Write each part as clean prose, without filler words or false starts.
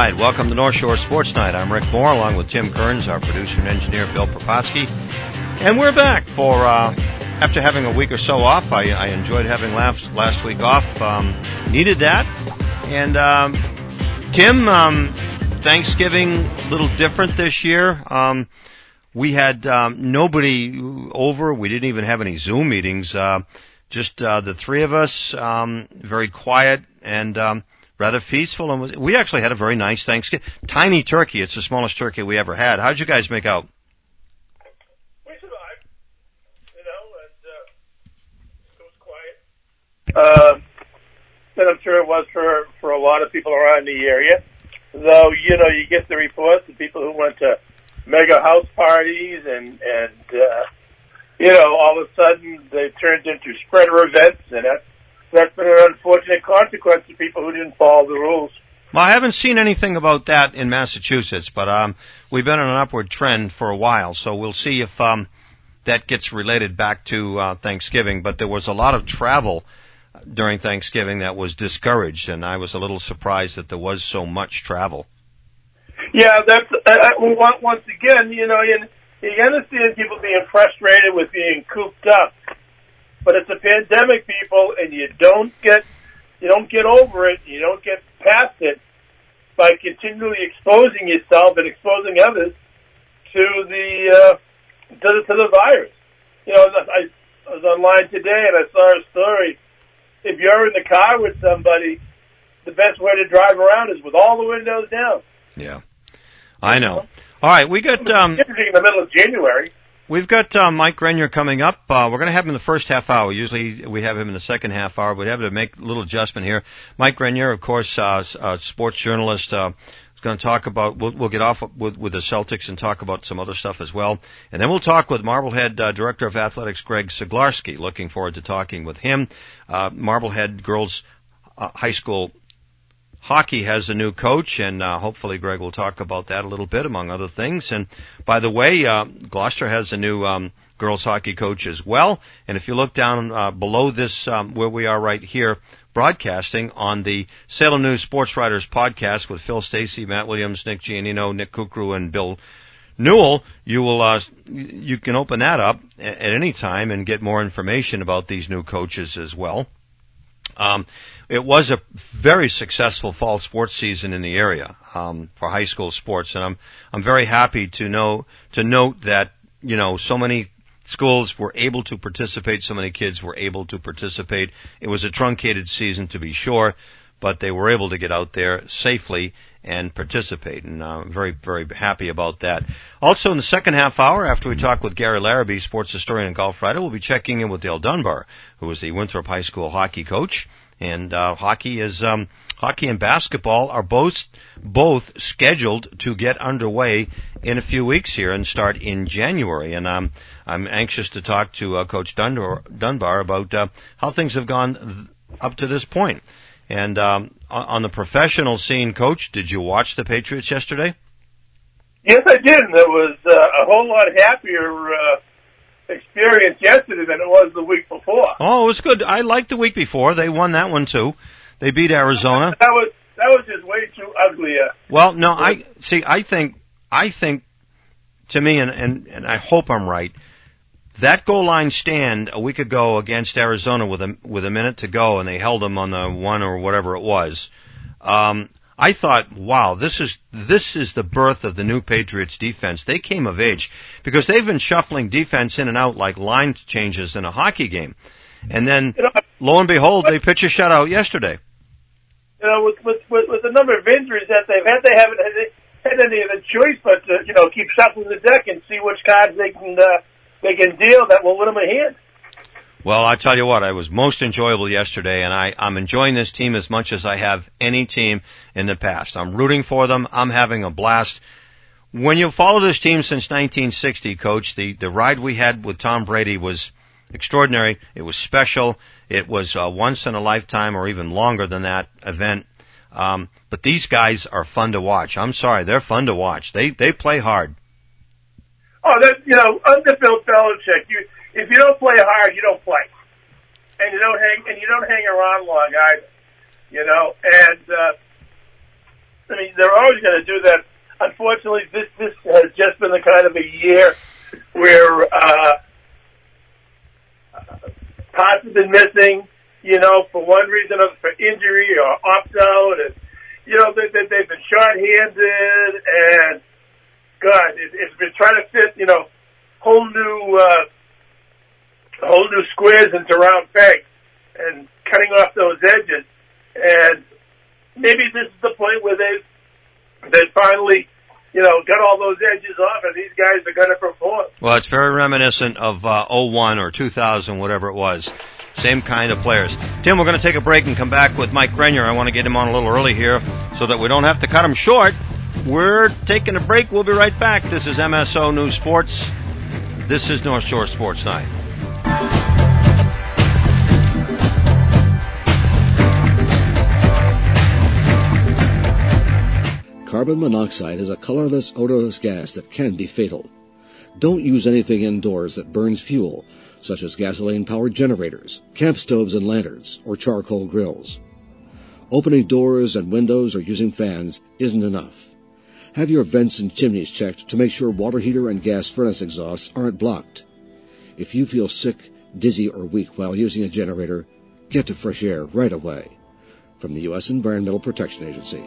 right, welcome to North Shore Sports Night. I'm Rick Moore, along with Tim Kearns, our producer and engineer, Bill Proposky. And we're back for, after having a week or so off. I enjoyed having last week off. Needed that. And, Tim, Thanksgiving a little different this year. We had nobody over. We didn't even have any Zoom meetings. Just the three of us, very quiet and rather peaceful. And we actually had a very nice Thanksgiving. Tiny turkey. It's the smallest turkey we ever had. How'd you guys make out? We survived, and it was quiet. And I'm sure it was for a lot of people around the area. Though, you get the reports of people who went to mega house parties and all of a sudden they turned into spreader events, and that's been an unfortunate consequence to people who didn't follow the rules. Well, I haven't seen anything about that in Massachusetts, but we've been on an upward trend for a while, so we'll see if that gets related back to Thanksgiving. But there was a lot of travel during Thanksgiving that was discouraged, and I was a little surprised that there was so much travel. Yeah, that's once again, you understand people being frustrated with being cooped up, but it's a pandemic, people, and you don't get over it, you don't get past it by continually exposing yourself and exposing others to the virus. I was online today and I saw a story. If you're in the car with somebody, the best way to drive around is with all the windows down. Yeah, I know. All right, we got in the middle of January. We've got Mike Grenier coming up. We're going to have him in the first half hour. Usually we have him in the second half hour. We'd have to make a little adjustment here. Mike Grenier, of course, sports journalist, is going to talk about. We'll get off with the Celtics and talk about some other stuff as well, and then we'll talk with Marblehead Director of Athletics Greg Siglarski. Looking forward to talking with him. Marblehead girls high school hockey has a new coach, and hopefully Greg will talk about that a little bit, among other things. And by the way, Gloucester has a new girls hockey coach as well. And if you look down below this, where we are right here, broadcasting on the Salem News Sports Writers podcast with Phil Stacey, Matt Williams, Nick Giannino, Nick Kukru, and Bill Newell, you can open that up at any time and get more information about these new coaches as well. It was a very successful fall sports season in the area for high school sports, and I'm very happy to note that so many schools were able to participate, so many kids were able to participate. It was a truncated season, to be sure, but they were able to get out there safely and participate, and I'm very, very happy about that. Also, in the second half hour, after we talk with Gary Larrabee, sports historian and golf writer, we'll be checking in with Dale Dunbar, who is the Winthrop High School hockey coach. And hockey and basketball are both scheduled to get underway in a few weeks here and start in January. And I'm anxious to talk to Coach Dunbar about how things have gone up to this point. And on the professional scene, Coach, did you watch the Patriots yesterday? Yes, I did. And it was a whole lot happier experience yesterday than it was the week before. Oh, it was good. I liked the week before. They won that one too. They beat Arizona. That was just way too ugly. Well, no, I think to me, and I hope I'm right, that goal line stand a week ago against Arizona with a minute to go, and they held them on the one or whatever it was. I thought, wow, this is the birth of the new Patriots defense. They came of age because they've been shuffling defense in and out like line changes in a hockey game. And then, lo and behold, they pitch a shutout yesterday. With the number of injuries that they've had, they haven't had any other choice but to, keep shuffling the deck and see which cards they can deal that will win them a hand. Well, I tell you what, I was most enjoyable yesterday, and I'm enjoying this team as much as I have any team in the past. I'm rooting for them. I'm having a blast. When you follow this team since 1960, Coach, the ride we had with Tom Brady was extraordinary. It was special. It was a once-in-a-lifetime or even longer than that event. But these guys are fun to watch. I'm sorry, they're fun to watch. They play hard. Oh, under Bill Belichick, if you don't play hard, you don't play, and you don't hang around long either. And I mean, they're always going to do that. Unfortunately, this has just been the kind of a year where parts have been missing, for one reason or for injury or opt-out. And, they've been short-handed, and, God, it's been trying to fit, whole new squares into round pegs and cutting off those edges. And maybe this is the point where they finally, got all those edges off, and these guys are going to perform. Well, it's very reminiscent of 01 or 2000, whatever it was. Same kind of players. Tim, we're going to take a break and come back with Mike Grenier. I want to get him on a little early here so that we don't have to cut him short. We're taking a break. We'll be right back. This is MSO News Sports. This is North Shore Sports Night. Carbon monoxide is a colorless, odorless gas that can be fatal. Don't use anything indoors that burns fuel, such as gasoline-powered generators, camp stoves and lanterns, or charcoal grills. Opening doors and windows or using fans isn't enough. Have your vents and chimneys checked to make sure water heater and gas furnace exhausts aren't blocked. If you feel sick, dizzy, or weak while using a generator, get to fresh air right away. From the U.S. Environmental Protection Agency.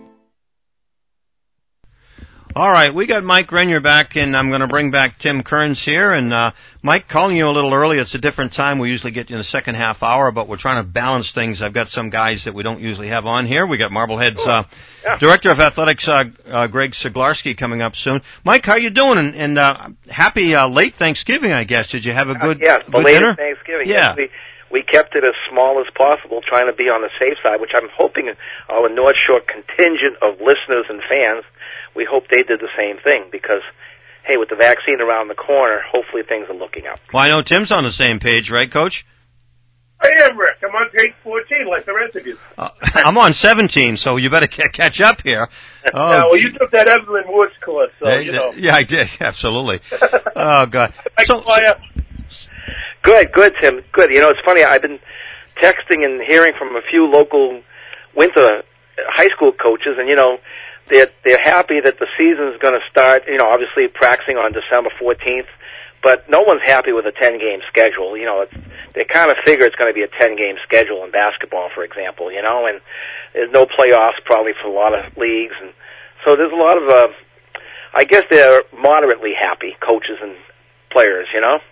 All right, we got Mike Grenier back, and I'm going to bring back Tim Kearns here. And Mike, calling you a little early. It's a different time. We usually get you in the second half hour, but we're trying to balance things. I've got some guys that we don't usually have on here. We got Marblehead's Director of Athletics, Greg Siglarski, coming up soon. Mike, how you doing? And happy late Thanksgiving, I guess. Did you have a good belated dinner? Thanksgiving. Yeah. Yes, we kept it as small as possible, trying to be on the safe side, which I'm hoping our North Shore contingent of listeners and fans, we hope they did the same thing because, hey, with the vaccine around the corner, hopefully things are looking up. Well, I know Tim's on the same page, right, Coach? I am, Rick. I'm on page 14 like the rest of you. I'm on 17, so you better catch up here. Oh, well, you took that Evelyn Woods course, so, Yeah, I did, absolutely. Oh, God. Good, Tim. Good. It's funny. I've been texting and hearing from a few local winter high school coaches, and, they're happy that the season's going to start, obviously practicing on December 14th, but no one's happy with a 10-game schedule. They kind of figure it's going to be a 10-game schedule in basketball, for example, and there's no playoffs probably for a lot of leagues. And so there's a lot of, I guess they're moderately happy, coaches and players,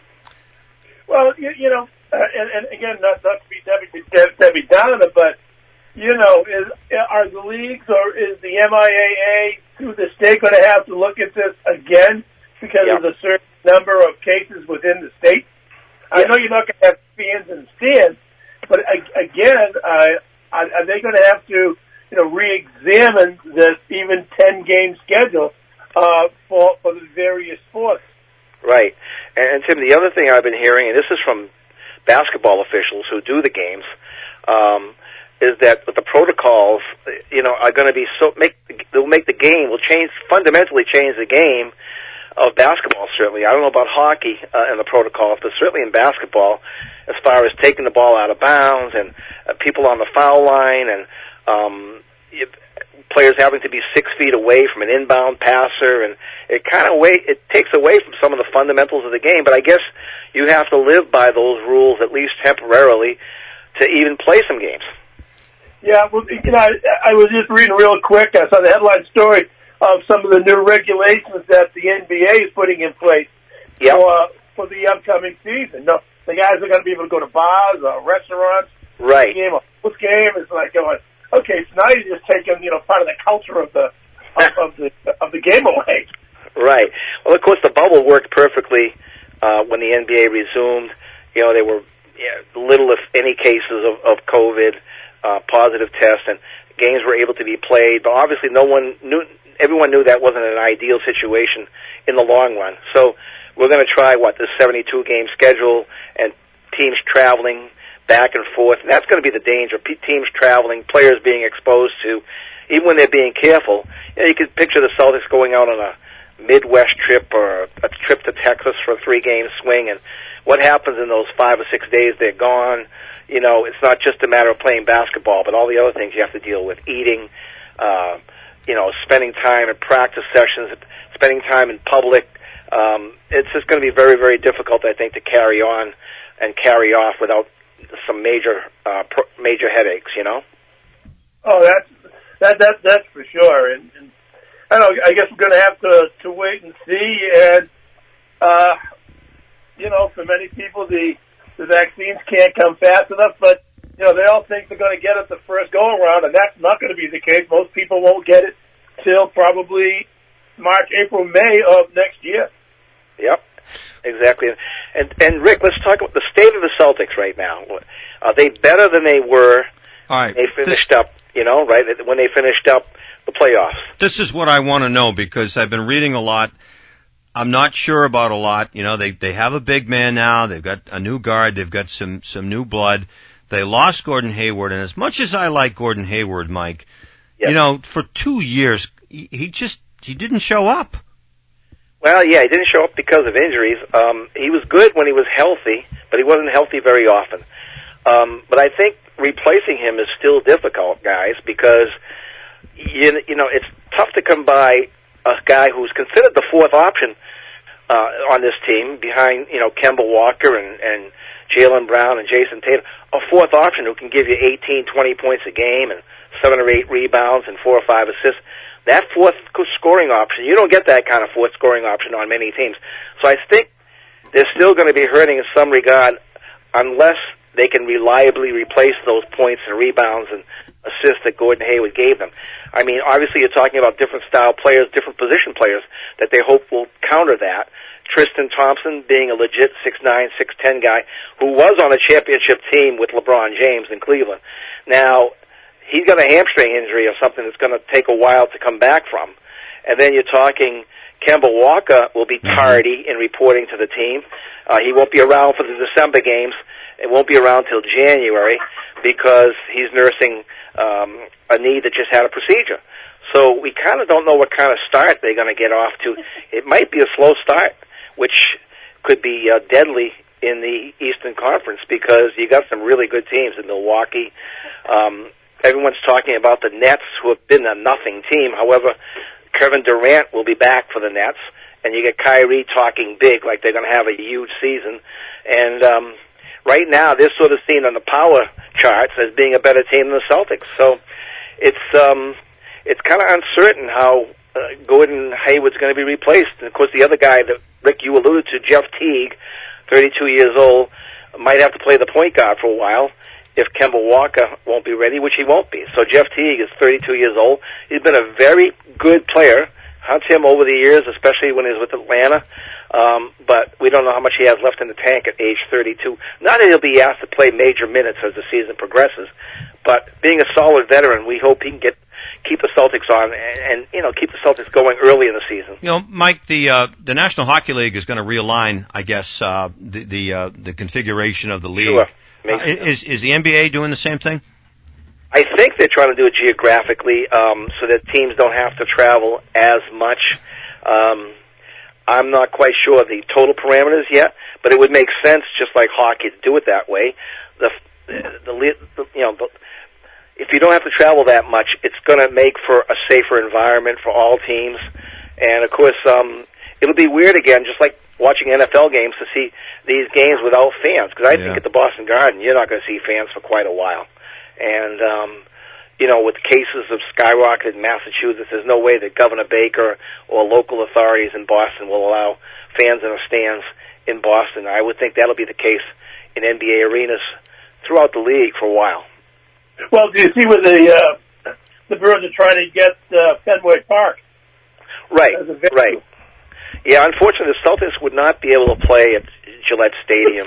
Well, and again, not to be Debbie Downer, but, are the leagues or is the MIAA through the state going to have to look at this again because of the certain number of cases within the state? I know you're not going to have fans in stands, but again, are they going to have to, re-examine this even 10-game schedule for the various sports? Right. And Tim, the other thing I've been hearing, and this is from basketball officials who do the games, is that the protocols, are going to be they'll make the game, fundamentally change the game of basketball, certainly. I don't know about hockey and the protocols, but certainly in basketball, as far as taking the ball out of bounds and people on the foul line and players having to be 6 feet away from an inbound passer, and it takes away from some of the fundamentals of the game. But I guess you have to live by those rules at least temporarily to even play some games. Yeah, well, I was just reading real quick. I saw the headline story of some of the new regulations that the NBA is putting in place for the upcoming season. No, the guys are going to be able to go to bars or restaurants, right? Game or post game. It's like going, okay, so now you're just taking part of the culture of the game away. Right. Well, of course, the bubble worked perfectly when the NBA resumed. There were little, if any, cases of COVID. Positive tests, and games were able to be played. But obviously, everyone knew that wasn't an ideal situation in the long run. So we're going to try this 72-game schedule and teams traveling back and forth. And that's going to be the danger: teams traveling, players being exposed to, even when they're being careful. You can picture the Celtics going out on a Midwest trip or a trip to Texas for a 3-game swing, and what happens in those 5 or 6 days they're gone. It's not just a matter of playing basketball, but all the other things you have to deal with: eating, spending time at practice sessions, spending time in public. It's just going to be very, very difficult, I think, to carry on and carry off without some major headaches. Oh, that's for sure. And I don't know. I guess we're going to have to wait and see. And for many people, the vaccines can't come fast enough. But they all think they're going to get it the first go around, and that's not going to be the case. Most people won't get it till probably March, April, May of next year. Yep, exactly. And Rick, let's talk about the state of the Celtics right now. Are they better than they were when they finished up, right, when they finished up the playoffs? This is what I want to know because I've been reading a lot. I'm not sure about a lot. They have a big man now. They've got a new guard. They've got some new blood. They lost Gordon Hayward, and as much as I like Gordon Hayward, Mike, yep. For 2 years, he didn't show up. Well, yeah, he didn't show up because of injuries. He was good when he was healthy, but he wasn't healthy very often. But I think replacing him is still difficult, guys, because it's tough to come by a guy who's considered the fourth option on this team behind Kemba Walker and Jaylen Brown and Jason Tatum, a fourth option who can give you 18, 20 points a game and 7 or 8 rebounds and 4 or 5 assists. That fourth scoring option, you don't get that kind of fourth scoring option on many teams. So I think they're still going to be hurting in some regard unless they can reliably replace those points and rebounds and assists that Gordon Hayward gave them. I mean, obviously you're talking about different style players, different position players that they hope will counter that. Tristan Thompson being a legit 6'9", 6'10" guy who was on a championship team with LeBron James in Cleveland. Now, he's got a hamstring injury or something that's going to take a while to come back from. And then you're talking Kemba Walker will be tardy in reporting to the team. He won't be around for the December games. It won't be around till January because he's nursing a knee that just had a procedure. So we kind of don't know what kind of start they're going to get off to. It might be a slow start, which could be deadly in the Eastern Conference because you got some really good teams in Milwaukee. Everyone's talking about the Nets, who have been a nothing team. However, Kevin Durant will be back for the Nets, and you get Kyrie talking big, like they're going to have a huge season. And right now, they're sort of seen on the power charts as being a better team than the Celtics. So it's kind of uncertain how Gordon Hayward's going to be replaced. And of course, the other guy that Rick you alluded to, Jeff Teague, 32 years old, might have to play the point guard for a while if Kemba Walker won't be ready, which he won't be. So Jeff Teague is 32 years old. He's been a very good player. Hunt him over the years, especially when he was with Atlanta. But we don't know how much he has left in the tank at age 32. Not that he'll be asked to play major minutes as the season progresses, but being a solid veteran, we hope he can keep the Celtics on and keep the Celtics going early in the season. Mike, the National Hockey League is going to realign, I guess, the configuration of the league. Sure. Is the NBA doing the same thing? I think they're trying to do it geographically so that teams don't have to travel as much. I'm not quite sure of the total parameters yet, but it would make sense, just like hockey, to do it that way. If you don't have to travel that much, it's going to make for a safer environment for all teams. And of course, it'll be weird again, just like watching NFL games, to see these games without fans. Because I think at the Boston Garden, you're not going to see fans for quite a while. And with cases of skyrocketed in Massachusetts, there's no way that Governor Baker or local authorities in Boston will allow fans in the stands in Boston. I would think that'll be the case in NBA arenas throughout the league for a while. Well, do you see where the Bruins are trying to get Fenway Park? Right, right. Yeah, unfortunately, the Celtics would not be able to play at Gillette Stadium.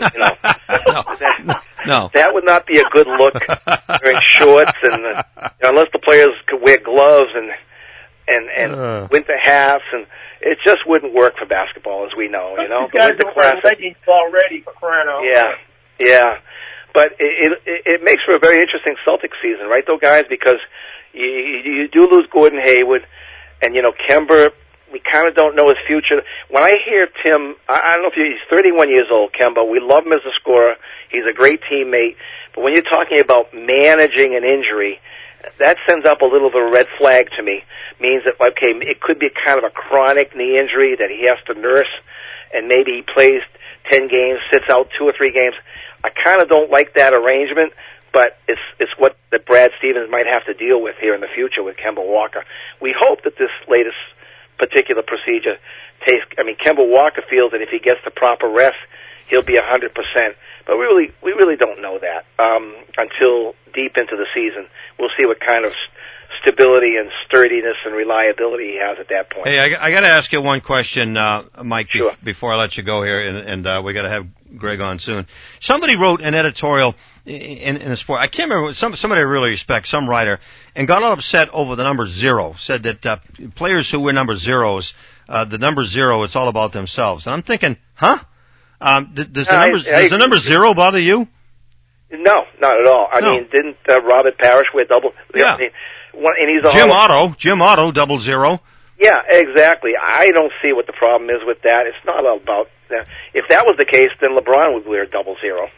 No. That would not be a good look wearing shorts and unless the players could wear gloves and winter hats, and it just wouldn't work for basketball, as we know. The guys are wearing leggings already for crying out loud. Yeah. But it makes for a very interesting Celtics season, right, though, guys? Because you do lose Gordon Hayward, and Kemba. We kind of don't know his future. When I hear Tim, I don't know if he's 31 years old, Kemba. We love him as a scorer. He's a great teammate. But when you're talking about managing an injury, that sends up a little of a red flag to me. Means that, okay, it could be kind of a chronic knee injury that he has to nurse, and maybe he plays 10 games, sits out 2 or 3 games. I kind of don't like that arrangement, but it's what that Brad Stevens might have to deal with here in the future with Kemba Walker. We hope that this latest particular procedure takes. I mean, Kemba Walker feels that if he gets the proper rest, he'll be 100%. But we really don't know that until deep into the season. We'll see what kind of stability and sturdiness and reliability he has at that point. Hey, I got to ask you one question, Mike, sure. Before I let you go here, and we got to have Greg on soon. Somebody wrote an editorial in a sport. I can't remember. Somebody I really respect, some writer, and got all upset over the number 0. Said that players who wear number 0s, the number 0, it's all about themselves. And I'm thinking, huh? Does the number 0 bother you? No, not at all. I mean, didn't Robert Parrish wear double? Yeah. And he's a Jim Otto, 00. Yeah, exactly. I don't see what the problem is with that. It's not about that. If that was the case, then LeBron would wear 00.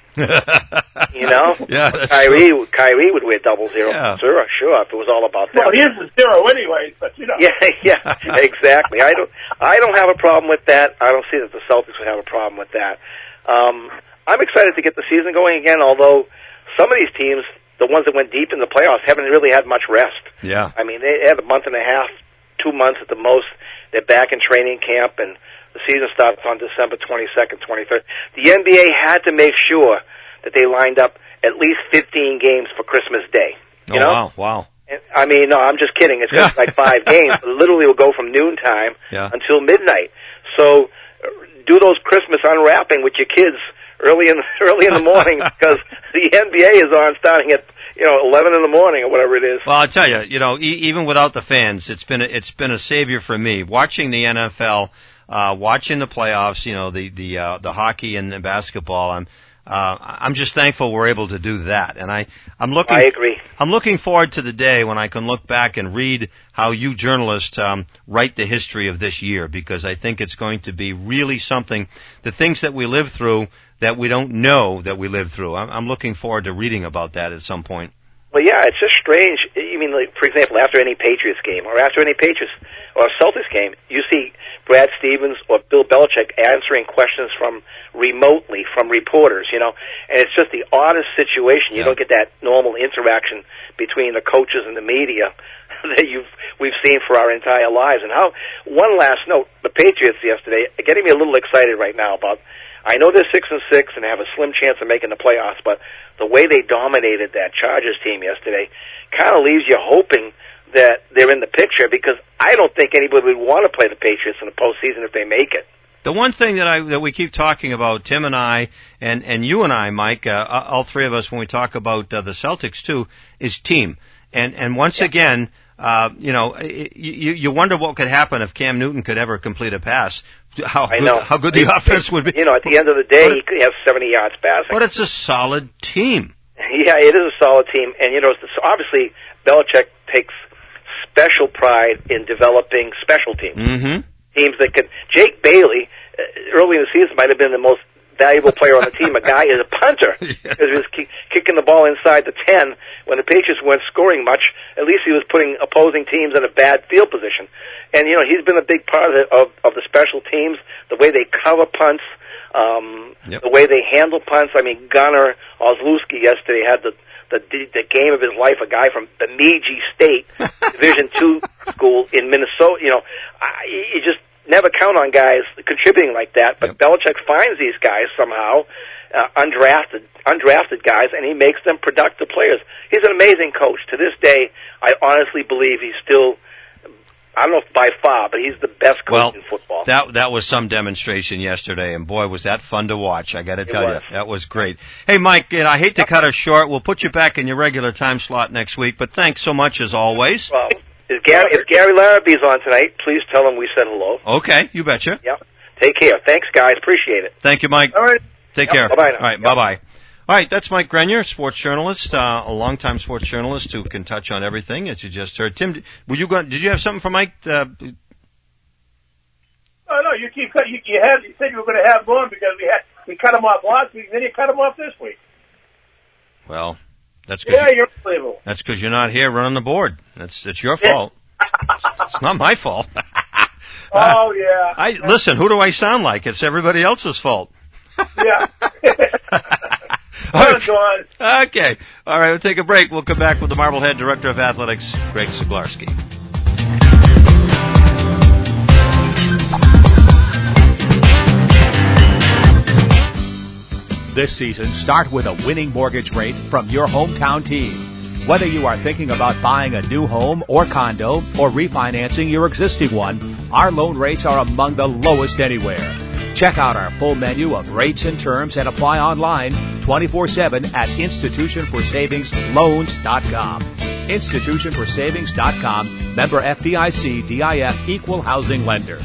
You know? Yeah, that's Kyrie would wear 00. Yeah. Sure, if it was all about that. Well, he is a 0 anyway, but you know. Yeah, exactly. I don't have a problem with that. I don't see that the Celtics would have a problem with that. I'm excited to get the season going again, although some of these teams, the ones that went deep in the playoffs, haven't really had much rest. Yeah. I mean, they had a month and a half, 2 months at the most. They're back in training camp, and the season starts on December 22nd, 23rd. The NBA had to make sure that they lined up at least 15 games for Christmas Day. You know? Wow. I mean, no, I'm just kidding. It's just like 5 games. It literally will go from noontime until midnight. So do those Christmas unwrapping with your kids early in the morning because the NBA is on starting at 11 in the morning or whatever it is. Well, I'll tell you, even without the fans, it's been a savior for me watching the NFL, watching the playoffs. The hockey and the basketball. I'm just thankful we're able to do that, and I agree. I'm looking forward to the day when I can look back and read how you journalists write the history of this year, because I think it's going to be really something. The things that we live through that we don't know that we lived through. I'm looking forward to reading about that at some point. Well, yeah, it's just strange. You mean, like, for example, after any Patriots game or after any Patriots or Celtics game, you see Brad Stevens or Bill Belichick answering questions remotely from reporters, and it's just the oddest situation. You don't get that normal interaction between the coaches and the media that we've seen for our entire lives. And one last note, the Patriots yesterday are getting me a little excited right now about. I know they're 6-6 and have a slim chance of making the playoffs, but the way they dominated that Chargers team yesterday kind of leaves you hoping that they're in the picture, because I don't think anybody would want to play the Patriots in the postseason if they make it. The one thing that we keep talking about, Tim and I, and you and I, Mike, all three of us, when we talk about the Celtics too, is team. And once again, you wonder what could happen if Cam Newton could ever complete a pass. How good the offense would be. At the end of the day, he could have 70 yards passing. But it's a solid team. Yeah, it is a solid team. And, obviously, Belichick takes special pride in developing special teams. Mm-hmm. Teams that could. Jake Bailey, early in the season, might have been the most valuable player on the team. A guy is a punter because he was kicking the ball inside the 10 when the Patriots weren't scoring much. At least he was putting opposing teams in a bad field position. And, he's been a big part of the special teams, the way they cover punts, the way they handle punts. I mean, Gunnar Olszewski yesterday had the game of his life, a guy from Bemidji State, Division II school in Minnesota. You just never count on guys contributing like that. But Belichick finds these guys somehow, undrafted guys, and he makes them productive players. He's an amazing coach. To this day, I honestly believe he's still, I don't know if by far, but he's the best coach in football. That was some demonstration yesterday, and boy, was that fun to watch. I got to tell you, that was great. Hey, Mike, I hate to cut us short. We'll put you back in your regular time slot next week, but thanks so much as always. Well, if Gary Larabee's on tonight, please tell him we said hello. Okay, you betcha. Yep. Take care. Thanks, guys. Appreciate it. Thank you, Mike. All right. Take care. Bye-bye now. All right, bye-bye. All right, that's Mike Grenier, sports journalist, a longtime sports journalist who can touch on everything, as you just heard. Tim, did you have something for Mike? Oh, no, you said you were going to have him on because we cut him off last week, then you cut him off this week. Well, Yeah, you're unbelievable. That's because you're not here running the board. It's your fault. It's not my fault. Oh, yeah. Listen, who do I sound like? It's everybody else's fault. Yeah. Go on. Okay. All right, we'll take a break. We'll come back with the Marblehead Director of Athletics, Greg Zaglarski. This season, start with a winning mortgage rate from your hometown team. Whether you are thinking about buying a new home or condo or refinancing your existing one, our loan rates are among the lowest anywhere. Check out our full menu of rates and terms and apply online 24/7 at institutionforsavingsloans.com. Institutionforsavings.com, member FDIC, DIF, equal housing lender.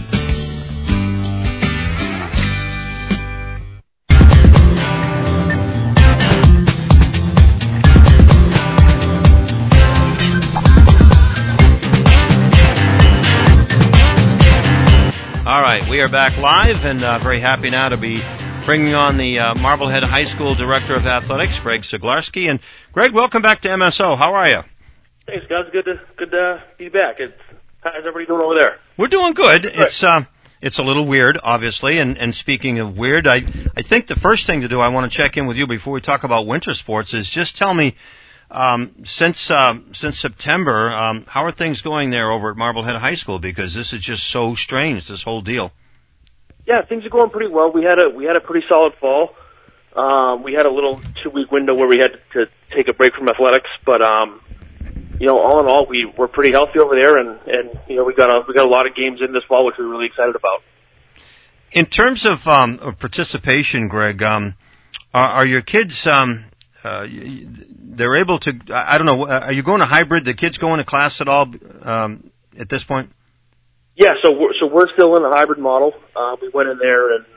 All right, we are back live and very happy now to be bringing on the Marblehead High School Director of Athletics, Greg Zaglarski. And Greg, welcome back to MSO. How are you? Thanks, guys. Good to be back. How's everybody doing over there? We're doing good. It's a little weird, obviously. And speaking of weird, I think the first thing to do, I want to check in with you before we talk about winter sports, is just tell me, since September, how are things going there over at Marblehead High School? Because this is just so strange, this whole deal. Yeah, things are going pretty well. We had a pretty solid fall. We had a little 2-week window where we had to take a break from athletics, but all in all, we're pretty healthy over there, and we got a lot of games in this fall, which we're really excited about. In terms of participation, Greg, are your kids they're able to? I don't know. Are you going to hybrid? The kids going to class at all at this point? Yeah, so we're still in the hybrid model. We went in there in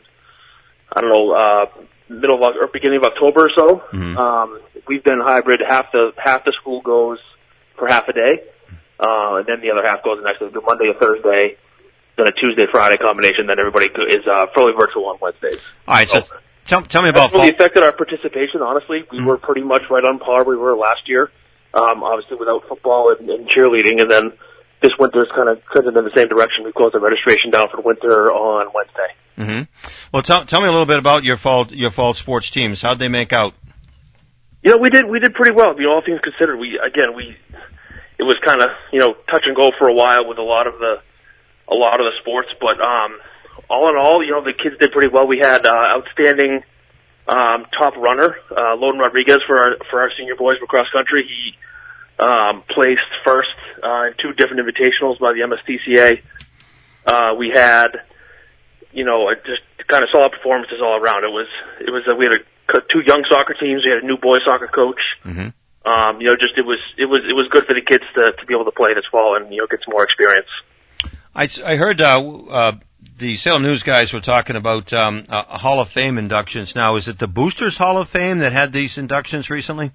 beginning of October or so. Mm-hmm. We've been hybrid. Half the school goes for half a day, and then the other half goes the next day. Do Monday or Thursday, then a Tuesday Friday combination. Then everybody is fully virtual on Wednesdays. All right, so tell me about. That's really affected our participation. Honestly, we were pretty much right on par we were last year. Obviously without football and cheerleading, and then this winter's kind of trending in the same direction. We closed the registration down for winter on Wednesday. Mm-hmm. Well, tell me a little bit about your fall sports teams. How'd they make out? We did pretty well. All things considered, it was kind of touch and go for a while with a lot of the sports, but all in all, the kids did pretty well. We had outstanding top runner, Loden Rodriguez for our senior boys for cross country. He placed first in 2 different invitationals by the MSTCA. We had just kind of solid performances all around. We had 2 young soccer teams. We had a new boys soccer coach. Mm-hmm. It was good for the kids to be able to play this fall and get some more experience. I heard the Salem News guys were talking about Hall of Fame inductions. Now, is it the Boosters Hall of Fame that had these inductions recently?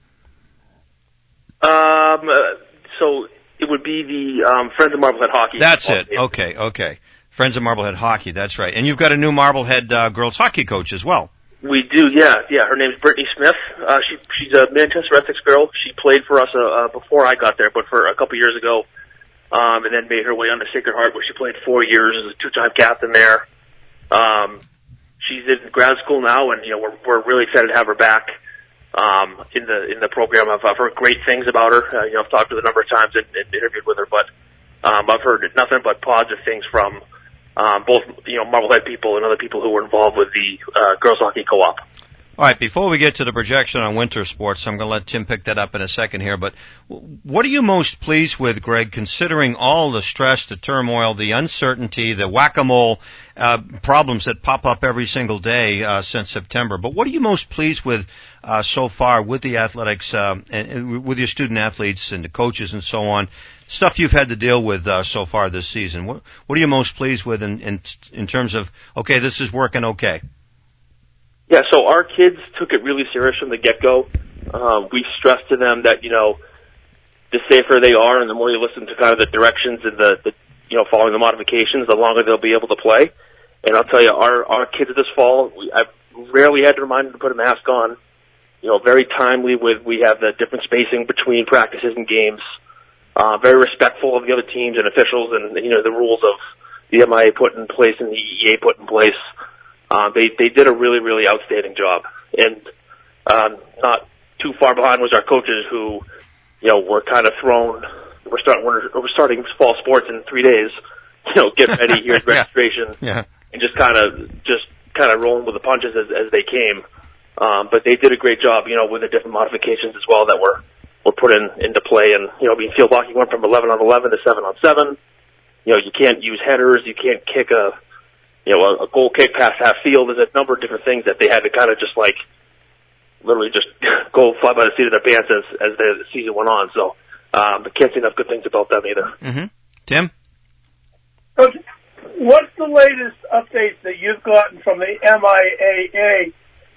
So it would be the Friends of Marblehead Hockey. That's it. Okay. Friends of Marblehead Hockey. That's right. And you've got a new Marblehead girls hockey coach as well. We do, yeah. Her name's Brittany Smith. She's a Manchester Essex girl. She played for us before I got there, but for a couple years ago. And then made her way on to Sacred Heart, where she played 4 years as a 2-time captain there. She's in grad school now, and we're really excited to have her back in the program. I've heard great things about her. I've talked to her a number of times and interviewed with her, but I've heard nothing but positive things from both Marblehead people and other people who were involved with the girls hockey co-op. All right, before we get to the projection on winter sports, I'm going to let Tim pick that up in a second here, but what are you most pleased with, Greg, considering all the stress, the turmoil, the uncertainty, the whack-a-mole problems that pop up every single day since September? But what are you most pleased with so far with the athletics and with your student athletes and the coaches and so on, stuff you've had to deal with so far this season? What are you most pleased with in terms of, okay, this is working okay? Yeah, so our kids took it really serious from the get-go. We stressed to them that, the safer they are and the more you listen to kind of the directions and the following the modifications, the longer they'll be able to play. And I'll tell you, our kids this fall, I've rarely had to remind them to put a mask on. very timely we have the different spacing between practices and games, very respectful of the other teams and officials and, the rules of the MIA put in place and the EEA put in place. They did a really, really outstanding job. And, not too far behind was our coaches who, were kind of thrown. We're starting fall sports in 3 days. Get ready, here's registration. Yeah. And just kind of rolling with the punches as they came. But they did a great job, with the different modifications as well that were put into play. And, being field hockey went from 11-on-11 to 7-on-7. You can't use headers. You can't kick a goal kick past half field. There's a number of different things that they had to kind of just literally just go fly by the seat of their pants as the season went on. So, but can't say enough good things about them either. Mm-hmm. Tim? Coach, what's the latest updates that you've gotten from the MIAA,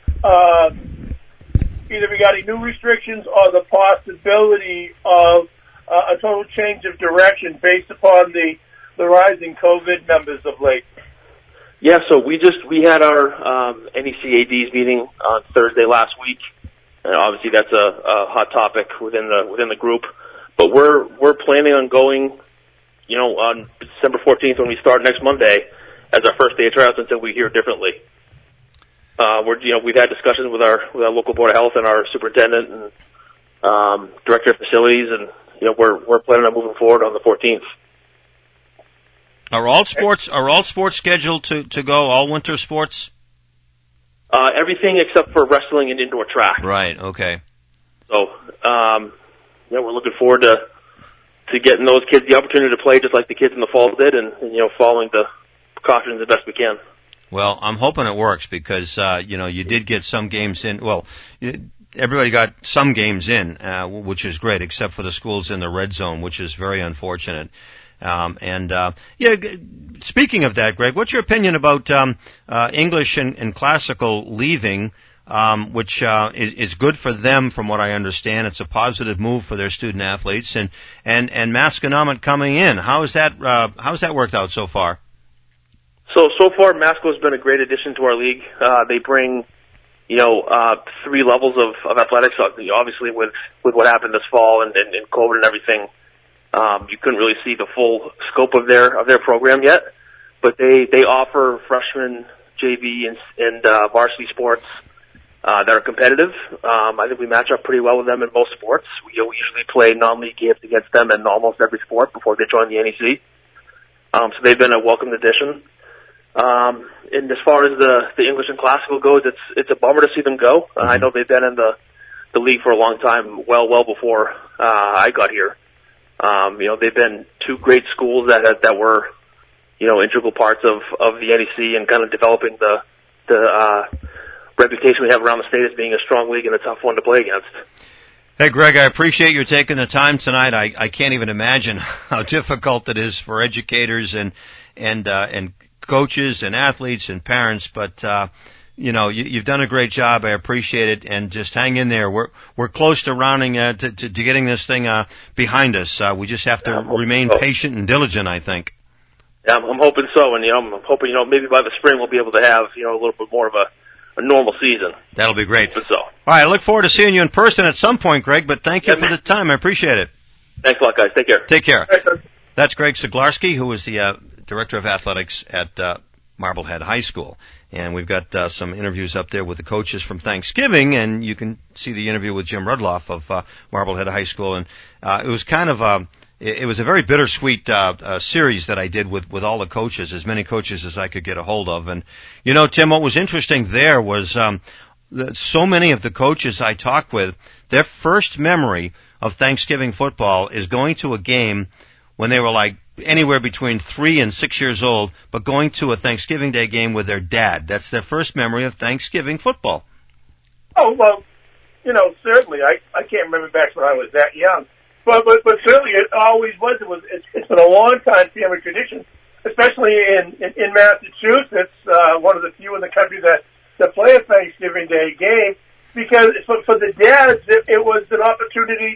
either regarding new restrictions or the possibility of a total change of direction based upon the rising COVID numbers of late? Yeah, so we had our NECAD's meeting on Thursday last week, and obviously that's a hot topic within the group. But we're planning on going, on December 14th when we start next Monday as our first day of tryouts until we hear differently. We've had discussions with our local board of health and our superintendent and director of facilities, and we're planning on moving forward on the 14th. Are all sports scheduled to go? All winter sports? Everything except for wrestling and indoor track. Right. Okay. So, we're looking forward to getting those kids the opportunity to play just like the kids in the fall did, and following the precautions the best we can. Well, I'm hoping it works because you did get some games in. Well, everybody got some games in, which is great, except for the schools in the red zone, which is very unfortunate. Speaking of that, Greg, what's your opinion about English and classical leaving, which is good for them from what I understand? It's a positive move for their student athletes, and Masconomet coming in. How's that worked out so far? So far, Masco's been a great addition to our league. They bring, 3 levels of athletics. Obviously, with what happened this fall and COVID and everything, you couldn't really see the full scope of their program yet. But they offer freshman, JV, and varsity sports that are competitive. I think we match up pretty well with them in most sports. We usually play non-league games against them in almost every sport before they join the NEC. So they've been a welcomed addition. And as far as the English and classical goes, it's a bummer to see them go. I know they've been in the league for a long time, well before I got here. They've been 2 great schools that were, integral parts of the NEC and kind of developing the reputation we have around the state as being a strong league and a tough one to play against. Hey, Greg, I appreciate you taking the time tonight. I can't even imagine how difficult it is for educators and coaches and athletes and parents, but you've done a great job. I appreciate it, and just hang in there. We're close to rounding to getting this thing behind us. We just have to remain patient and diligent, I think. Yeah, I'm hoping so, and I'm hoping maybe by the spring we'll be able to have a little bit more of a normal season. That'll be great. So. All right, I look forward to seeing you in person at some point, Greg. But thank you for the time. I appreciate it. Thanks a lot, guys. Take care. Take care. That's Greg Zaglarski, who is the Director of Athletics at Marblehead High School. And we've got some interviews up there with the coaches from Thanksgiving, and you can see the interview with Jim Rudloff of Marblehead High School. And it was kind of it was a very bittersweet series that I did with all the coaches, as many coaches as I could get a hold of. And Tim, what was interesting there was so many of the coaches I talked with, their first memory of Thanksgiving football is going to a game when they were like anywhere between 3 and 6 years old, but going to a Thanksgiving Day game with their dad. That's their first memory of Thanksgiving football. Oh, well, certainly. I can't remember back when I was that young. But certainly it always was. It's been a long time family tradition, especially in Massachusetts, one of the few in the country that play a Thanksgiving Day game, because for the dads, it was an opportunity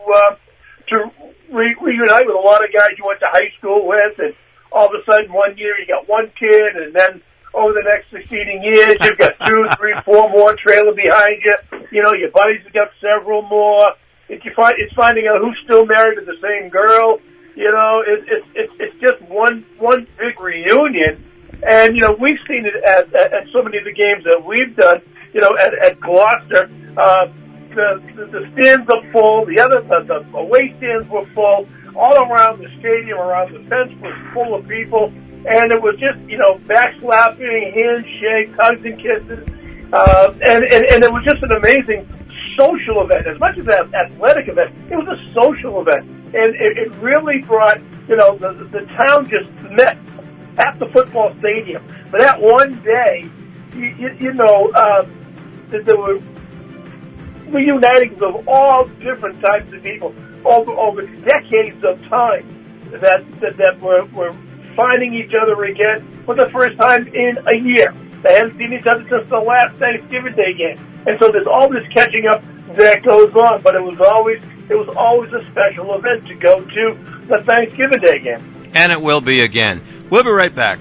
to reunite with a lot of guys you went to high school with, and all of a sudden one year you got one kid, and then over the next succeeding years. You've got 2, 3, 4 more trailer behind you. You know, your buddies have got several more. It's finding out who's still married to the same girl. You know, it's just one big reunion. And, you know, we've seen it at so many of the games that we've done, you know, at Gloucester. The stands are full. The away stands were full. All around the stadium, around the fence was full of people. And it was just, you know, backslapping, handshake, hugs and kisses. And it was just an amazing social event. As much as an athletic event, it was a social event. And it really brought, you know, the town just met at the football stadium. For that one day, you know, there were reunitings of all different types of people over decades of time that were finding each other again for the first time in a year. They hadn't seen each other since the last Thanksgiving Day game. And so there's all this catching up that goes on, but it was always a special event to go to the Thanksgiving Day game. And it will be again. We'll be right back.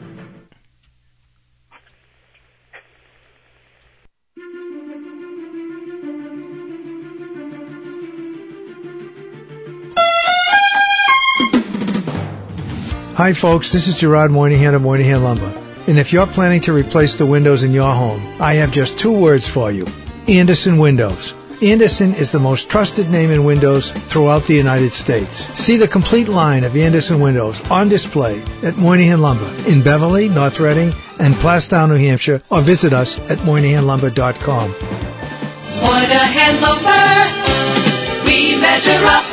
Hi folks, this is Gerard Moynihan of Moynihan Lumber. And if you're planning to replace the windows in your home, I have just 2 words for you. Andersen Windows. Andersen is the most trusted name in windows throughout the United States. See the complete line of Andersen Windows on display at Moynihan Lumber in Beverly, North Reading, and Plastown, New Hampshire, or visit us at MoynihanLumber.com. Moynihan Lumber, we measure up.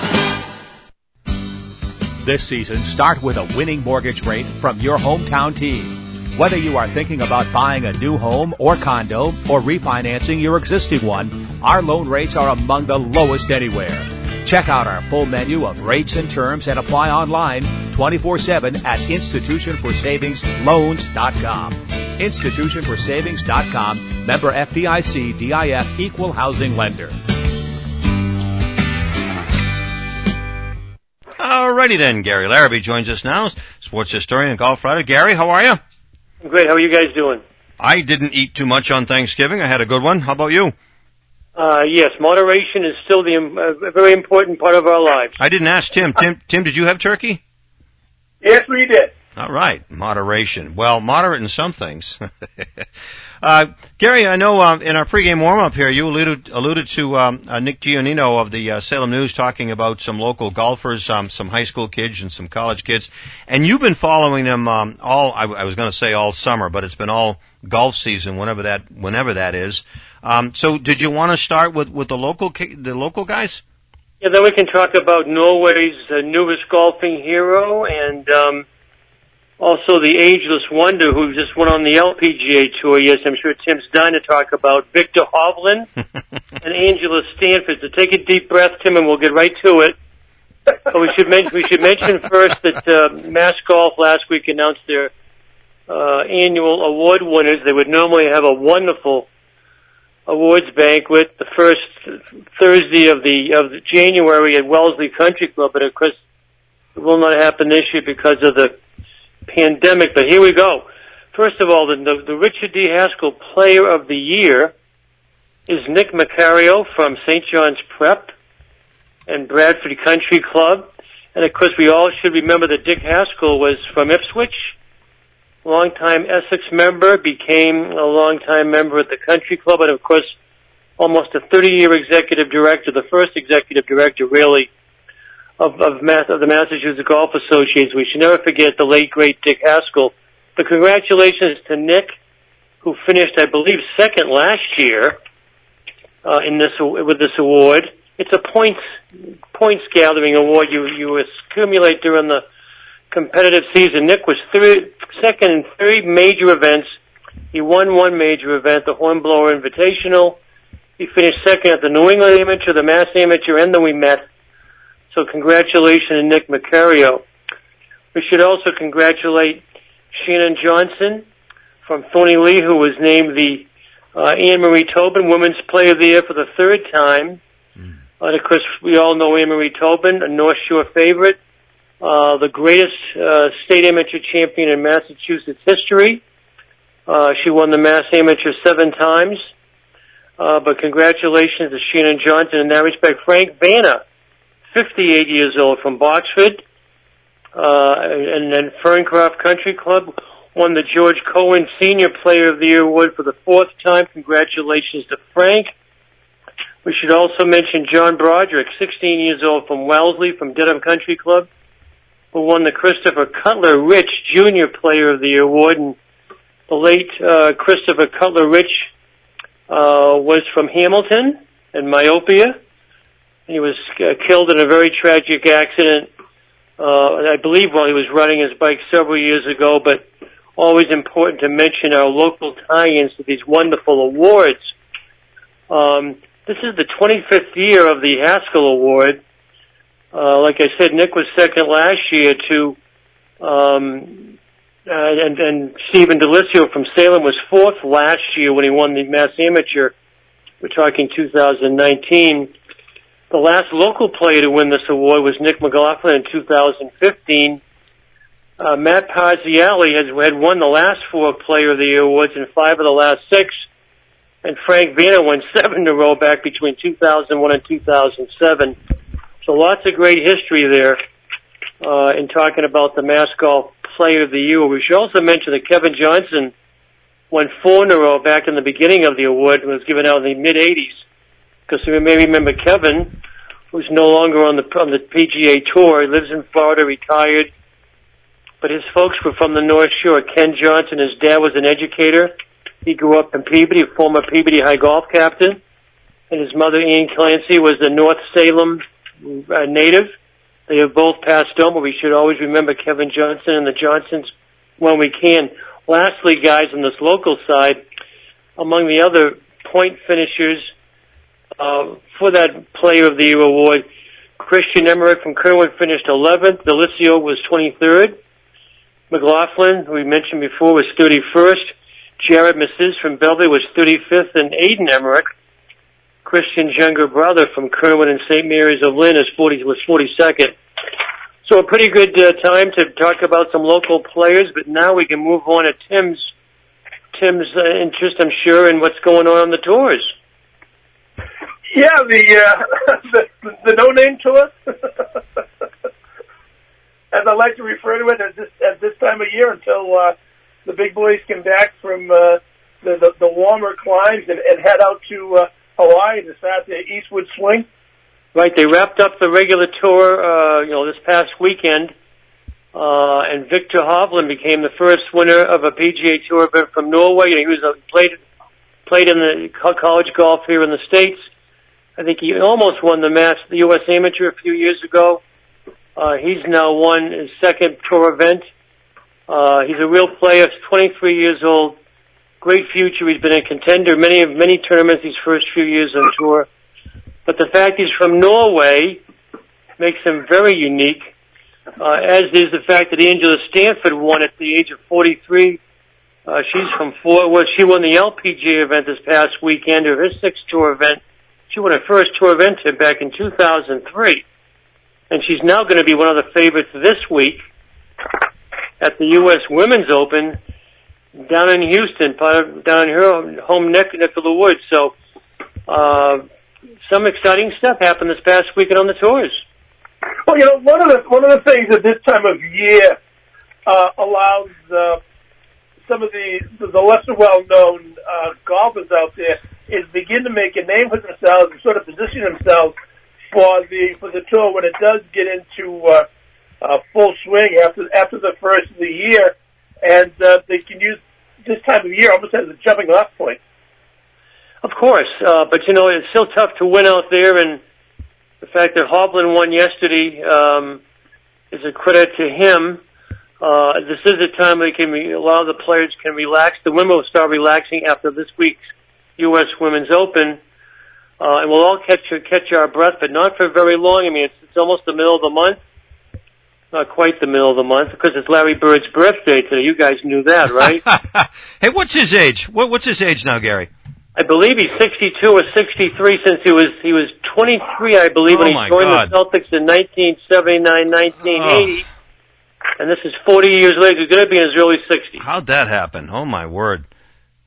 This season, start with a winning mortgage rate from your hometown team. Whether you are thinking about buying a new home or condo or refinancing your existing one, our loan rates are among the lowest anywhere. Check out our full menu of rates and terms and apply online 24/7 at institutionforsavingsloans.com. Institutionforsavings.com, member FDIC, DIF, equal housing lender. Alrighty then, Gary Larrabee joins us now, sports historian and golf writer. Gary, how are you? Great. How are you guys doing? I didn't eat too much on Thanksgiving. I had a good one. How about you? Yes, moderation is still a very important part of our lives. I didn't ask Tim. Tim, did you have turkey? Yes, we did. All right, moderation. Well, moderate in some things. Gary, I know in our pregame warm-up here, you alluded to Nick Giannino of the Salem News talking about some local golfers, some high school kids and some college kids, and you've been following them I was going to say all summer, but it's been all golf season, whenever that is. So, did you want to start with the local guys? Yeah, then we can talk about Norway's newest golfing hero and also the ageless wonder who just went on the LPGA Tour. Yes, I'm sure Tim's dying to talk about Victor Hovland and Angela Stanford. So take a deep breath, Tim, and we'll get right to it. But we should mention first that Mass Golf last week announced their annual award winners. They would normally have a wonderful awards banquet the first Thursday of the January at Wellesley Country Club, but of course it will not happen this year because of the pandemic. But here we go. First of all, the Richard D. Haskell Player of the Year is Nick Macario from St. John's Prep and Bradford Country Club. And of course we all should remember that Dick Haskell was from Ipswich, longtime Essex member, became a longtime member at the Country Club, and of course almost a 30-year executive director, the first executive director really of the Massachusetts Golf Association. We should never forget the late great Dick Haskell. But congratulations to Nick, who finished, I believe, second last year with this award. It's a points gathering award you accumulate during the competitive season. Nick was second in 3 major events. He won 1 major event, the Hornblower Invitational. He finished second at the New England Amateur, the Mass Amateur, and the We Met. So congratulations to Nick Macario. We should also congratulate Shannon Johnson from Thorny Lee, who was named the Anne-Marie Tobin Women's Player of the Year for the 3rd time. And of course, we all know Anne-Marie Tobin, a North Shore favorite, the greatest state amateur champion in Massachusetts history. She won the Mass Amateur 7 times. But congratulations to Shannon Johnson in that respect. Frank Vanna, 58 years old, from Boxford, and then Ferncroft Country Club, won the George Cohen Senior Player of the Year award for the 4th time. Congratulations to Frank. We should also mention John Broderick, 16 years old, from Wellesley, from Dedham Country Club, who won the Christopher Cutler Rich Junior Player of the Year award. And the late Christopher Cutler Rich was from Hamilton and myopia. He was killed in a very tragic accident, I believe while he was riding his bike several years ago, but always important to mention our local tie-ins to these wonderful awards. This is the 25th year of the Haskell Award. Like I said, Nick was second last year to, and Stephen Delisio from Salem was 4th last year when he won the Mass Amateur. We're talking 2019. The last local player to win this award was Nick McLaughlin in 2015. Matt Parziale had won the last 4 Player of the Year awards in 5 of the last 6. And Frank Vanna won 7 in a row back between 2001 and 2007. So lots of great history there in talking about the Mass Golf Player of the Year. We should also mention that Kevin Johnson won 4 in a row back in the beginning of the award. It was given out in the mid-'80s. Because you may remember Kevin, who's no longer on the PGA Tour. He lives in Florida, retired. But his folks were from the North Shore. Ken Johnson, his dad was an educator. He grew up in Peabody, a former Peabody High golf captain. And his mother, Ann Clancy, was a North Salem native. They have both passed on, but we should always remember Kevin Johnson and the Johnsons when we can. Lastly, guys, on this local side, among the other point finishers for that Player of the Year award, Christian Emmerich from Kerwin finished 11th. Delisio was 23rd. McLaughlin, who we mentioned before, was 31st. Jared Messiz from Bellevue was 35th. And Aiden Emmerich, Christian's younger brother from Kerwin and St. Mary's of Lynn, was 42nd. So a pretty good time to talk about some local players, but now we can move on to Tim's interest, I'm sure, in what's going on the tours. Yeah, the no-name tour, as I like to refer to it, at this time of year until the big boys come back from the warmer climes and head out to Hawaii to start the Eastwood Swing. Right, they wrapped up the regular tour, this past weekend, and Victor Hovland became the first winner of a PGA Tour event from Norway. He was played in the college golf here in the States. I think he almost won the U.S. Amateur a few years ago. He's now won his second tour event. He's a real player. He's 23 years old. Great future. He's been a contender many tournaments these first few years on tour. But the fact he's from Norway makes him very unique, as is the fact that Angela Stanford won at the age of 43. She's from Fort Worth. She won the LPGA event this past weekend, or her 6th tour event. She won her first tour event back in 2003. And she's now going to be one of the favorites this week at the U.S. Women's Open down in Houston, down in her home neck of the woods. So, some exciting stuff happened this past weekend on the tours. Well, one of the things at this time of year allows some of the lesser well-known golfers out there is begin to make a name for themselves and sort of position themselves for the tour when it does get into full swing after the first of the year, and they can use this time of year almost as a jumping off point. Of course, but it's still tough to win out there, and the fact that Hovland won yesterday is a credit to him. This is a time they a lot of the players can relax. The women will start relaxing after this week's U.S. Women's Open, and we'll all catch our breath, but not for very long. I mean, it's almost the middle of the month. Not quite the middle of the month, because it's Larry Bird's birthday today. You guys knew that, right? Hey, what's his age? What's his age now, Gary? I believe he's 62 or 63 since he was 23, I believe, when he joined the Celtics in 1979, 1980. Oh. And this is 40 years later. He's going to be in his early 60s. How'd that happen? Oh, my word.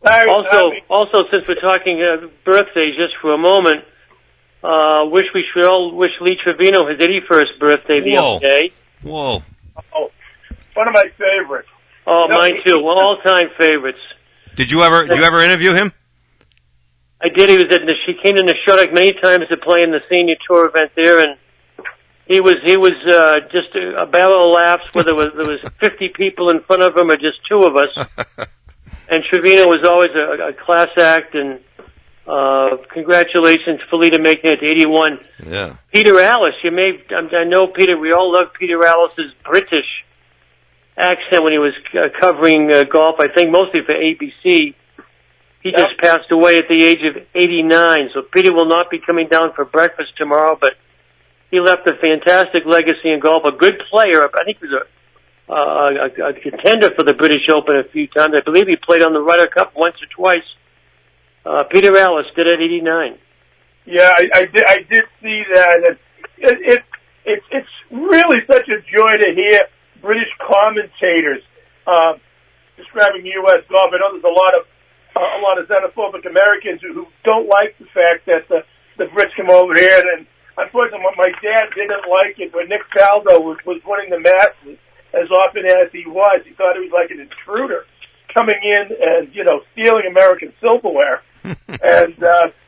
Also, since we're talking birthdays, just for a moment, we should all wish Lee Trevino his 81st birthday the other day. Whoa! Oh, one of my favorites. Oh, mine too. All-time favorites. Did you ever interview him? I did. She came to Neshotah many times to play in the senior tour event there, and he was just a barrel of laughs. Whether there was 50 people in front of him or just two of us. And Trevino was always a class act, and congratulations for Lee to making it to 81. Yeah. Peter Alice, I know Peter. We all love Peter Alice's British accent when he was covering golf. I think mostly for ABC. He just passed away at the age of 89. So Peter will not be coming down for breakfast tomorrow, but he left a fantastic legacy in golf. A good player. I think he was a contender for the British Open a few times. I believe he played on the Ryder Cup once or twice. Peter Alice did at 89. Yeah, I did see that. It's really such a joy to hear British commentators describing U.S. golf. I know there's a lot of xenophobic Americans who don't like the fact that the Brits come over here. And unfortunately, my dad didn't like it when Nick Faldo was winning the Masters as often as he was. He thought he was like an intruder coming in and, stealing American silverware. And,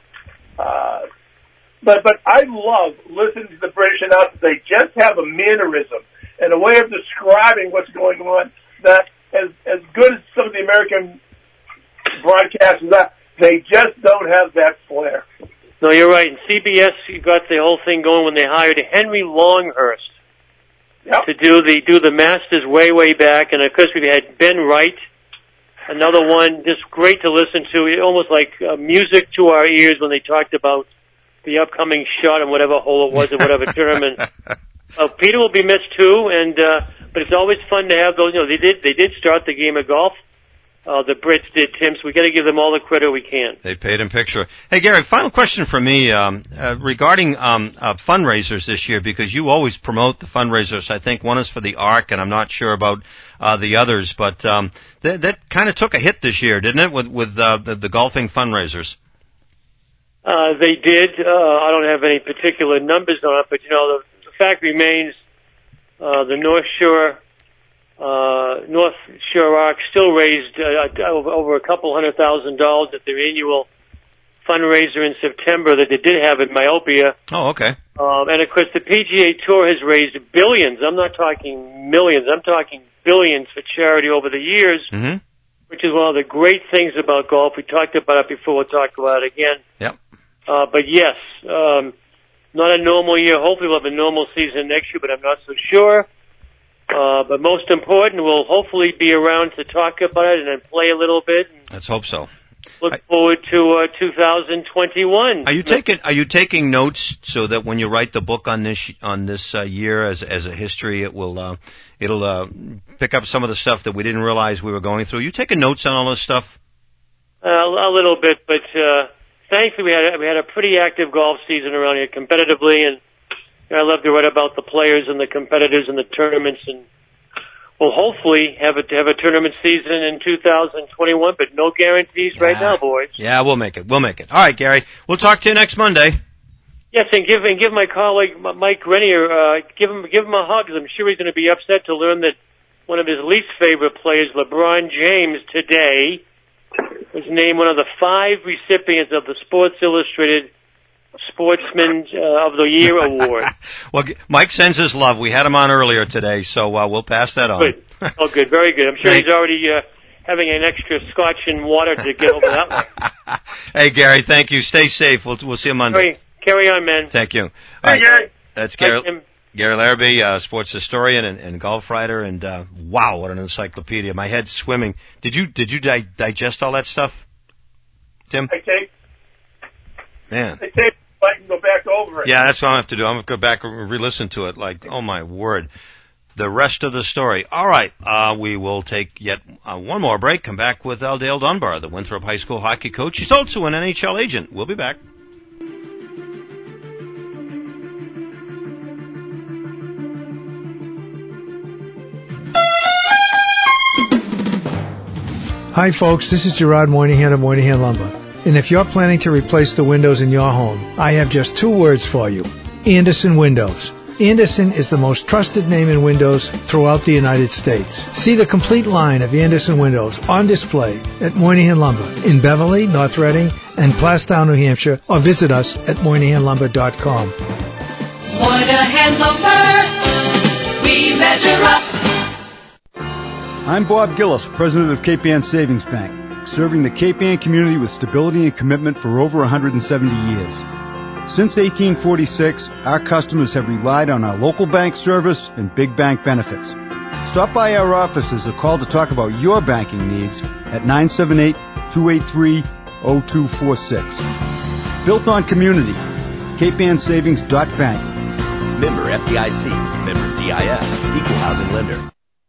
but I love listening to the British announcers. They just have a mannerism and a way of describing what's going on that as good as some of the American broadcasters are, they just don't have that flair. No, you're right. And CBS got the whole thing going when they hired Henry Longhurst to do the Masters way back. And of course we had Ben Wright, another one, just great to listen to, almost like music to our ears when they talked about the upcoming shot and whatever hole it was or whatever tournament. Peter will be missed too, and but it's always fun to have those. They did start the game of golf. The Brits did, Tim, so we got to give them all the credit we can. They paid in picture. Hey, Gary, final question for me regarding fundraisers this year, because you always promote the fundraisers. I think one is for the ARC, and I'm not sure about the others, but that kind of took a hit this year, didn't it, with the golfing fundraisers? They did. I don't have any particular numbers on it, but the fact remains the North Shore Arc still raised over a couple $100,000 at their annual fundraiser in September that they did have at Myopia. Oh, okay. And of course the PGA Tour has raised billions. I'm not talking millions. I'm talking billions for charity over the years, which is one of the great things about golf. We talked about it before. We'll talk about it again. Yep. But yes, not a normal year. Hopefully we'll have a normal season next year, but I'm not so sure. But most important, we'll hopefully be around to talk about it and then play a little bit. Let's hope so. Look forward to 2021. Are you taking notes so that when you write the book on this year as a history, it'll pick up some of the stuff that we didn't realize we were going through? You taking notes on all this stuff? A little bit, but thankfully we had a pretty active golf season around here competitively, and I love to write about the players and the competitors and the tournaments, and we'll hopefully have a tournament season in 2021, but no guarantees right now, boys. Yeah, we'll make it. All right, Gary. We'll talk to you next Monday. Yes, and give my colleague Mike Grenier, give him a hug, 'cause I'm sure he's going to be upset to learn that one of his least favorite players, LeBron James, today was named one of the 5 recipients of the Sports Illustrated Sportsman of the Year award. Well, Mike sends his love. We had him on earlier today, so we'll pass that on. Good. Oh, good. Very good. I'm sure he's already having an extra scotch and water to get over that one. Hey, Gary, thank you. Stay safe. We'll see you Monday. Carry on, man. Thank you. Hey, Gary. That's Gary Larrabee, sports historian and golf writer, and wow, what an encyclopedia. My head's swimming. Did you digest all that stuff, Tim? I take. Man. I can go back over it. Yeah, that's what I have to do. I'm going to go back and re-listen to it. Like, oh my word. The rest of the story. All right. We will take yet one more break. Come back with Dale Dunbar, the Winthrop High School hockey coach. He's also an NHL agent. We'll be back. Hi folks, this is Gerard Moynihan of Moynihan Lumber. And if you're planning to replace the windows in your home, I have just two words for you. Andersen Windows. Andersen is the most trusted name in windows throughout the United States. See the complete line of Andersen windows on display at Moynihan Lumber in Beverly, North Reading, and Plastown, New Hampshire, or visit us at MoynihanLumber.com. Moynihan Lumber, we measure up. I'm Bob Gillis, president of Cape Ann Savings Bank, serving the Cape Ann community with stability and commitment for over 170 years. Since 1846, our customers have relied on our local bank service and big bank benefits. Stop by our offices or call to talk about your banking needs at 978-283-0246. Built on community, CapeAnnSavings.bank. Member FDIC, member DIF, equal housing lender.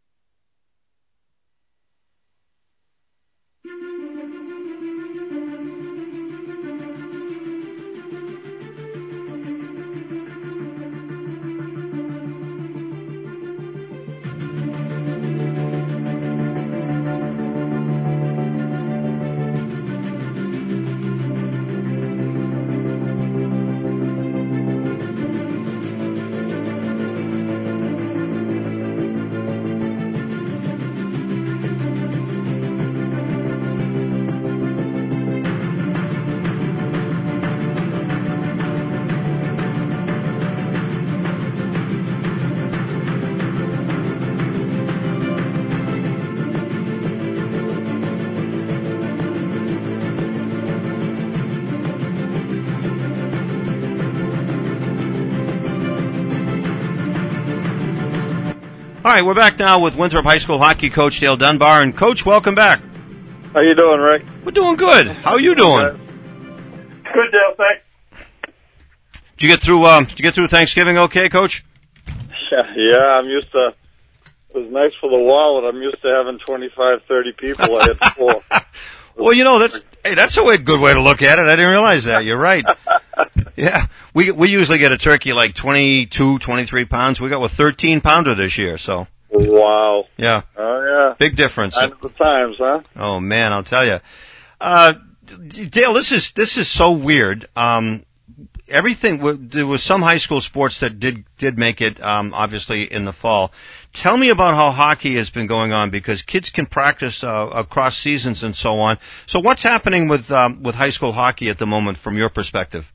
All right, we're back now with Winthrop High School hockey coach Dale Dunbar. And, Coach, welcome back. How you doing, Rick? We're doing good. How are you doing? Good, Dale. Thanks. Did you get through Thanksgiving okay, Coach? Yeah, I'm used to. It was nice for the wallet. I'm used to having 25, 30 people. I had 4. Well, you know, that's a good way to look at it. I didn't realize that. You're right. Yeah. We usually get a turkey like 22, 23 pounds. We got a 13-pounder this year, so. Wow. Yeah. Oh, yeah. Big difference. End of the times, huh? Oh, man, I'll tell you. Dale, this is so weird. There was some high school sports that did make it, obviously in the fall. Tell me about how hockey has been going on, because kids can practice across seasons and so on. So what's happening with high school hockey at the moment from your perspective?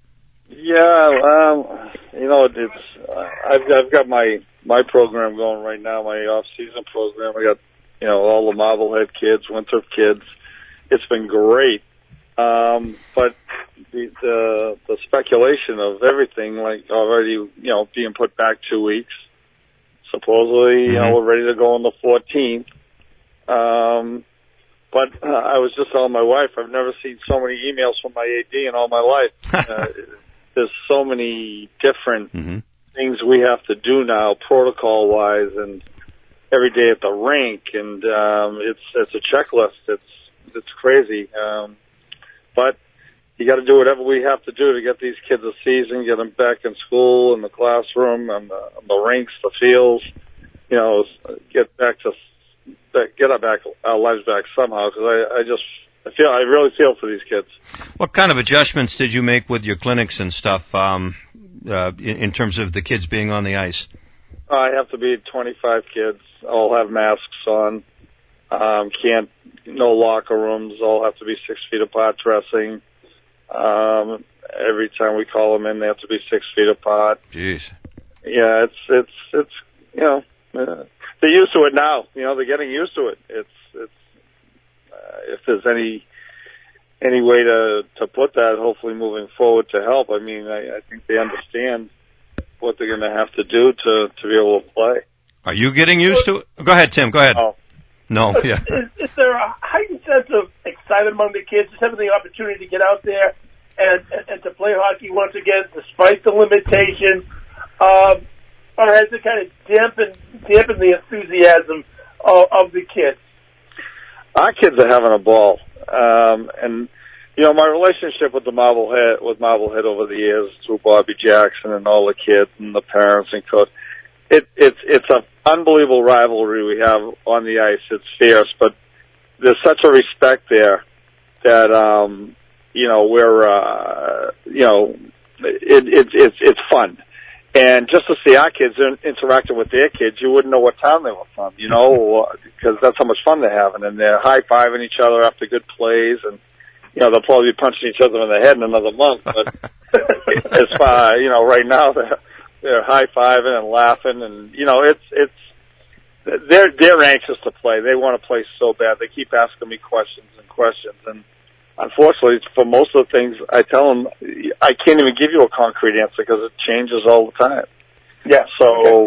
Yeah, you know, I've got my program going right now, my off-season program. I got, you know, all the Marblehead kids, Winthrop kids. It's been great. But the speculation of everything, like already, you know, being put back 2 weeks. Supposedly, you know, we're ready to go on the 14th. But I was just telling my wife, I've never seen so many emails from my AD in all my life. There's so many different things we have to do now, protocol-wise, and every day at the rink, and it's a checklist. It's crazy. But you got to do whatever we have to do to get these kids a season, get them back in school, in the classroom, and the rinks, the fields. You know, get our lives back somehow. Because I really feel for these kids. What kind of adjustments did you make with your clinics and stuff in terms of the kids being on the ice? I have to be 25 kids. All have masks on. No locker rooms. All have to be 6 feet apart dressing. Every time we call them in, they have to be 6 feet apart. Jeez. Yeah, it's you know, they're used to it now. You know, they're getting used to it. It's if there's any way to put that, hopefully moving forward to help. I mean, I think they understand what they're going to have to do to be able to play. Are you getting used to it? Go ahead, Tim. Go ahead. No, yeah. Is there a heightened sense of excitement among the kids, just having the opportunity to get out there and to play hockey once again, despite the limitation? Or has it kind of dampened the enthusiasm of the kids? Our kids are having a ball. And, you know, my relationship with Marblehead over the years through Bobby Jackson and all the kids and the parents and coach, it's an unbelievable rivalry we have on the ice. It's fierce, but there's such a respect there that it's fun. And just to see our kids interacting with their kids, you wouldn't know what town they were from, because that's how much fun they're having. And they're high-fiving each other after good plays, and, they'll probably be punching each other in the head in another month. But as far, right now they're high-fiving and laughing, and, they're anxious to play. They want to play so bad. They keep asking me questions. And unfortunately, for most of the things I tell them, I can't even give you a concrete answer because it changes all the time. Yeah. So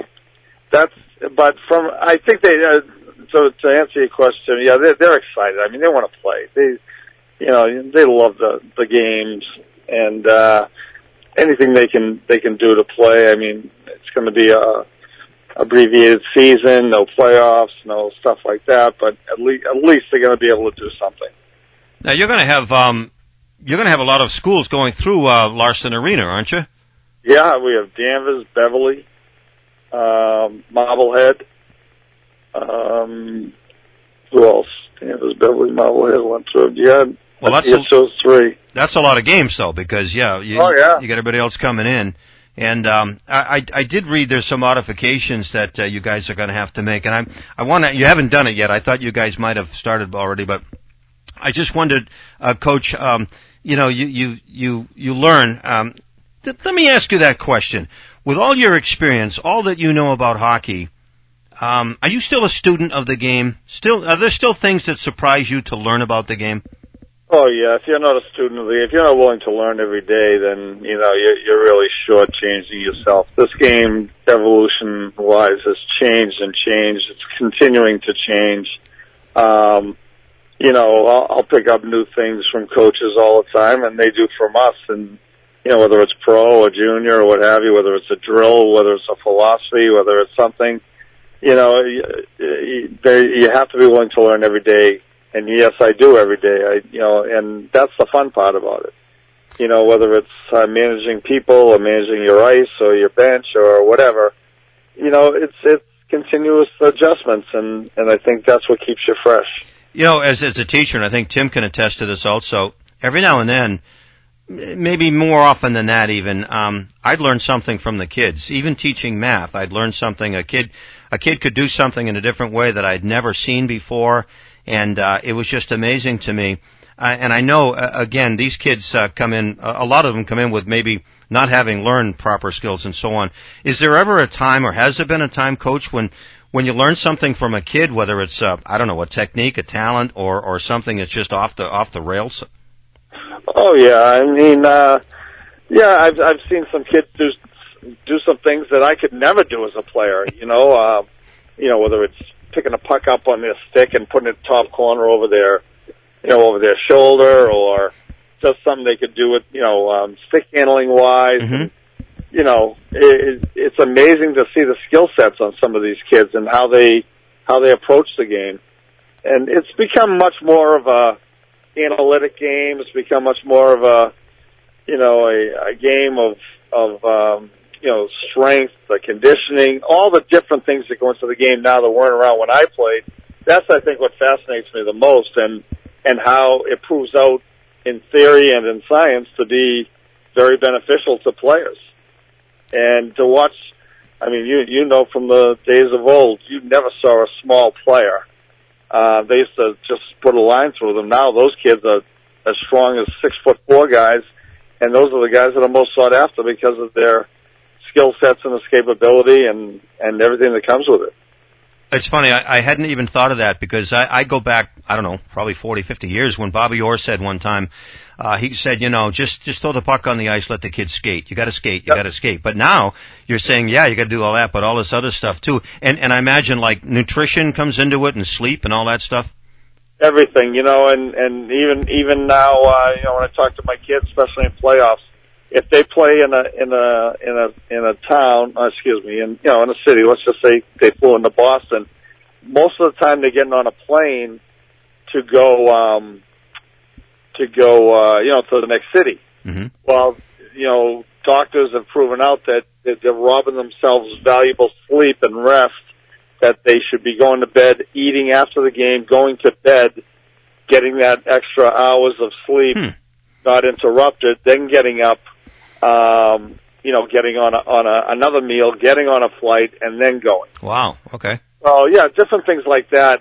I think to answer your question, yeah, they're excited. I mean, they want to play. They love the games, and anything they can do to play. I mean, it's going to be a abbreviated season, no playoffs, no stuff like that, but at least they're going to be able to do something. Now you're going to have a lot of schools going through Larson Arena, aren't you? Yeah, we have Danvers, Beverly, Marblehead. Who else? Danvers, Beverly, Marblehead, Winthrop. Yeah, well, those three. That's a lot of games, though, because you got everybody else coming in. And I did read there's some modifications that you guys are going to have to make, and you haven't done it yet. I thought you guys might have started already, but I just wondered, Coach, you learn. Let me ask you that question. With all your experience, all that you know about hockey, are you still a student of the game? Are there still things that surprise you to learn about the game? Oh yeah, if you're not a student of the game, if you're not willing to learn every day, then you're really shortchanging yourself. This game, evolution-wise, has changed and changed. It's continuing to change. I'll pick up new things from coaches all the time, and they do from us. And whether it's pro or junior or what have you, whether it's a drill, whether it's a philosophy, whether it's something, you have to be willing to learn every day. And yes, I do every day. And that's the fun part about it. Whether it's managing people or managing your ice or your bench or whatever, it's continuous adjustments, and I think that's what keeps you fresh. As a teacher, and I think Tim can attest to this also, every now and then, maybe more often than that even, I'd learn something from the kids. Even teaching math, I'd learn something. A kid could do something in a different way that I'd never seen before. And it was just amazing to me. And I know, again, these kids come in, a lot of them come in with maybe not having learned proper skills and so on. Is there ever a time, or has there been a time, Coach, when you learn something from a kid, whether it's, a technique, a talent, or something that's just off the rails? Oh, yeah. I mean, I've seen some kids do some things that I could never do as a player, whether it's picking a puck up on their stick and putting it top corner over their shoulder, or just something they could do with, stick handling wise. Mm-hmm. It's amazing to see the skill sets on some of these kids and how they approach the game. And it's become much more of a analytic game. It's become much more of a game of strength, the conditioning, all the different things that go into the game now that weren't around when I played. That's, I think, what fascinates me the most, and how it proves out in theory and in science to be very beneficial to players. And to watch, I mean, you know from the days of old, you never saw a small player. They used to just put a line through them. Now those kids are as strong as 6'4" guys, and those are the guys that are most sought after because of their skill sets and escapability and everything that comes with it. It's funny, I hadn't even thought of that, because I go back, I don't know, probably 40, 50 years when Bobby Orr said one time, he said, just throw the puck on the ice, let the kids skate. You gotta skate, you gotta skate. But now you're saying, yeah, you gotta do all that, but all this other stuff too. And I imagine like nutrition comes into it, and sleep and all that stuff. Everything, and even now, when I talk to my kids, especially in playoffs, if they play in a town, in a city, let's just say they flew into Boston, most of the time they're getting on a plane to go to the next city. Mm-hmm. Well, doctors have proven out that they're robbing themselves valuable sleep and rest, that they should be going to bed, eating after the game, going to bed, getting that extra hours of sleep, not interrupted, then getting up, getting on another meal, getting on a flight, and then going. Wow. Okay. So yeah, different things like that.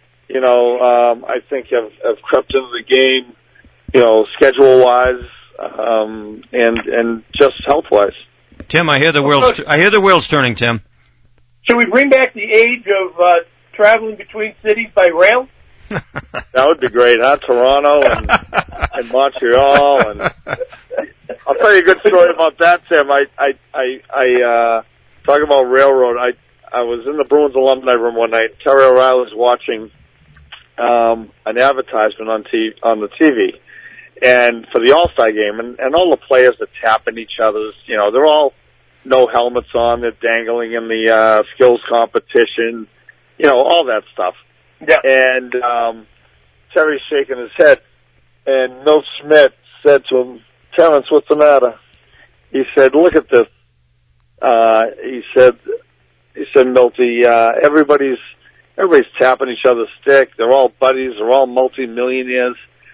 I think have crept into the game. Schedule wise, and just health wise. Tim, I hear the wheels turning, Tim. Should we bring back the age of traveling between cities by rail? That would be great, huh? Toronto and Montreal, and I'll tell you a good story about that, Tim. I talking about railroad. I was in the Bruins alumni room one night. Terry O'Reilly was watching an advertisement on the TV, and for the All-Star game, and all the players are tapping each other's. They're all no helmets on. They're dangling in the skills competition. All that stuff. Yeah. And Terry's shaking his head, and Milt Schmidt said to him, "Terrence, what's the matter?" He said, "Look at this." He said, "Milty, everybody's tapping each other's stick. They're all buddies. They're all multi-millionaires.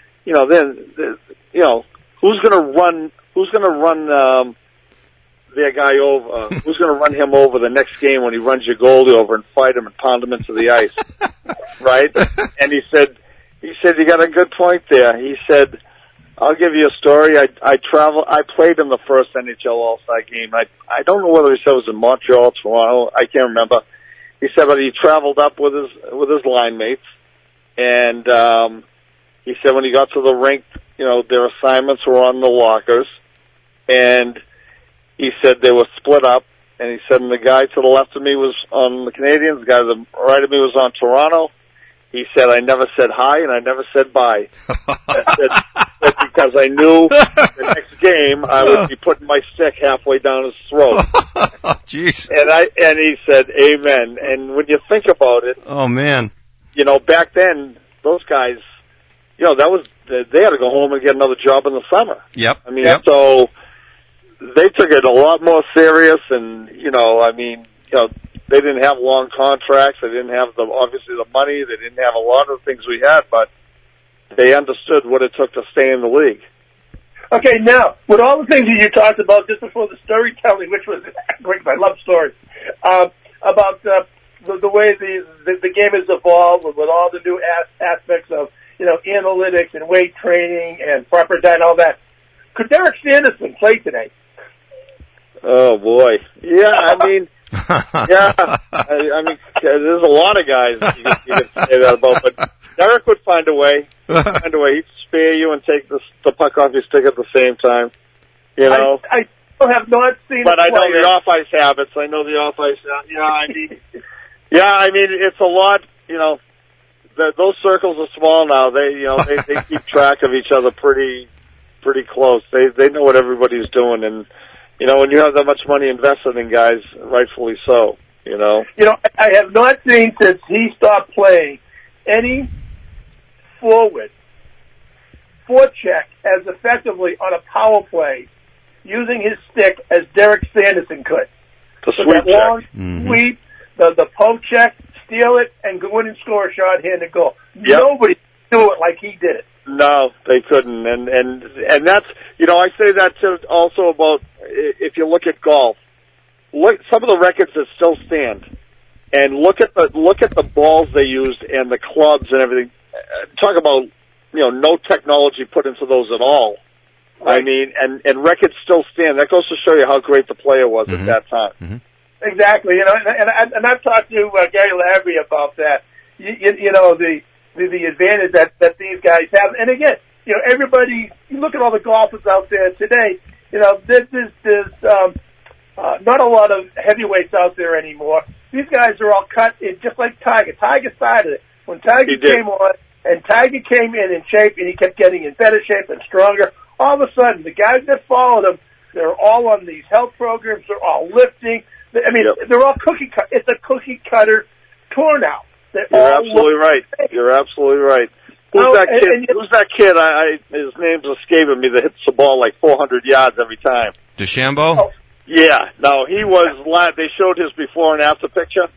Who's gonna run their guy over? Who's gonna run him over the next game when he runs your goalie over and fight him and pound him into the ice?" Right? And he said, "You got a good point there." He said, "I'll give you a story. I played in the first NHL All-Star game. I don't know whether he said it was in Montreal or Toronto. I can't remember." He said, but he traveled up with his line mates, and he said when he got to the rink, their assignments were on the lockers, and he said they were split up, and he said, and the guy to the left of me was on the Canadiens, the guy to the right of me was on Toronto. He said, I never said hi and I never said bye. Because I knew the next game I would be putting my stick halfway down his throat. Jeez. And he said, amen. And when you think about it, oh man, back then those guys, they had to go home and get another job in the summer. Yep. I mean, so they took it a lot more serious, and they didn't have long contracts. They didn't have obviously the money. They didn't have a lot of the things we had, but they understood what it took to stay in the league. Okay, now, with all the things that you talked about just before the storytelling, which was great, I love stories, about the way the game has evolved with all the new aspects of, analytics and weight training and proper diet and all that. Could Derek Sanderson play today? Oh, boy. Yeah, there's a lot of guys you can say that about, but Derek would find a way. He'd spare you and take the puck off your stick at the same time. I still have not seen. But I know the off-ice habits. I know the off-ice. It's a lot. Those circles are small now. They keep track of each other pretty close. They know what everybody's doing, and when you have that much money invested in guys, rightfully so. I have not seen since he stopped playing any forward forecheck as effectively on a power play using his stick as Derek Sanderson could. The sweep check. Long sweep, the poke check, steal it, and go in and score a shot-handed goal. Yep. Nobody could do it like he did it. No, they couldn't, and that's I say that too also about if you look at golf. Look some of the records that still stand, and look at the balls they used and the clubs and everything. Talk about no technology put into those at all. Right. And records still stand. That goes to show you how great the player was at that time. Mm-hmm. Exactly, and I've talked to Gary Lavery about that. The advantage that these guys have, and again, everybody. You look at all the golfers out there today. There's not a lot of heavyweights out there anymore. These guys are all cut in just like Tiger. Tiger started it when Tiger came on, and Tiger came in shape, and he kept getting in better shape and stronger. All of a sudden, the guys that followed him, they're all on these health programs. They're all lifting. They're all cookie cut. It's a cookie cutter tour now. You're absolutely right. You're absolutely right. Who's that kid? Who's that kid? His name's escaping me. That hits the ball like 400 yards every time. DeChambeau? Oh, yeah. No, he was. They showed his before and after picture.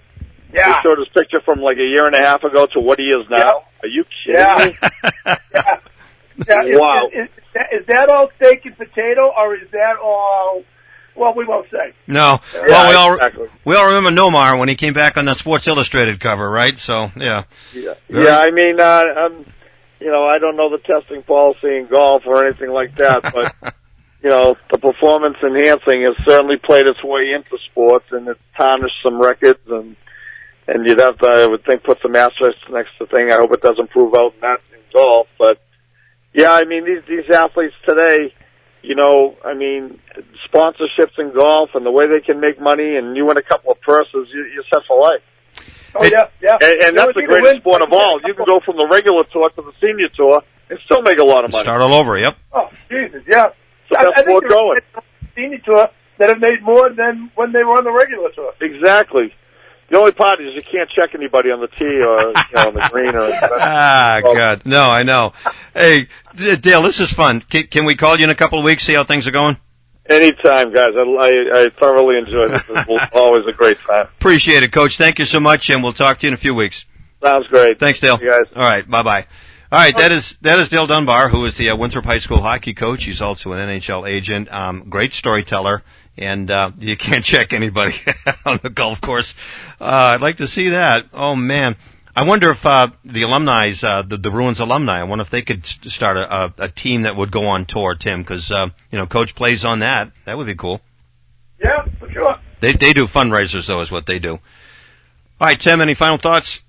Yeah. They showed his picture from like a year and a half ago to what he is now. Yeah. Are you kidding me? Yeah. Wow. Is that all steak and potato, or is that all? Well, we won't say. No. Yeah, Well, exactly. we all remember Nomar when he came back on the Sports Illustrated cover, right? So, yeah. Yeah, I mean, you know, I don't know the testing policy in golf or anything like that, but, you know, the performance enhancing has certainly played its way into sports, and it's tarnished some records, and you'd have to, I would think, put some asterisks next to the thing. I hope it doesn't prove out in golf, but, yeah, I mean, these athletes today, you know, I mean, sponsorships in golf and the way they can make money, and you win a couple of purses, you're set for life. Oh, yeah. And that's the greatest sport of all. You can go from the regular tour to the senior tour and still make a lot of money. Start all over, yep. Oh, Jesus, yeah. So that's sport going. Senior tour that have made more than when they were on the regular tour. Exactly. The only part is you can't check anybody on the tee or, you know, on the green or. God. No, I know. Hey, Dale, this is fun. Can we call you in a couple of weeks, see how things are going? Anytime, guys. I thoroughly enjoyed it. It was always a great time. Appreciate it, Coach. Thank you so much, and we'll talk to you in a few weeks. Sounds great. Thanks, Dale. Thank you, guys. All right, bye-bye. All right, that is Dale Dunbar, who is the Winthrop High School hockey coach. He's also an NHL agent, great storyteller, and you can't check anybody on the golf course. I'd like to see that. Oh, man. I wonder if the alumni, the Bruins alumni, I wonder if they could start a team that would go on tour, Tim, because, you know, Coach plays on that. That would be cool. Yeah, for sure. They do fundraisers, though, is what they do. All right, Tim, any final thoughts?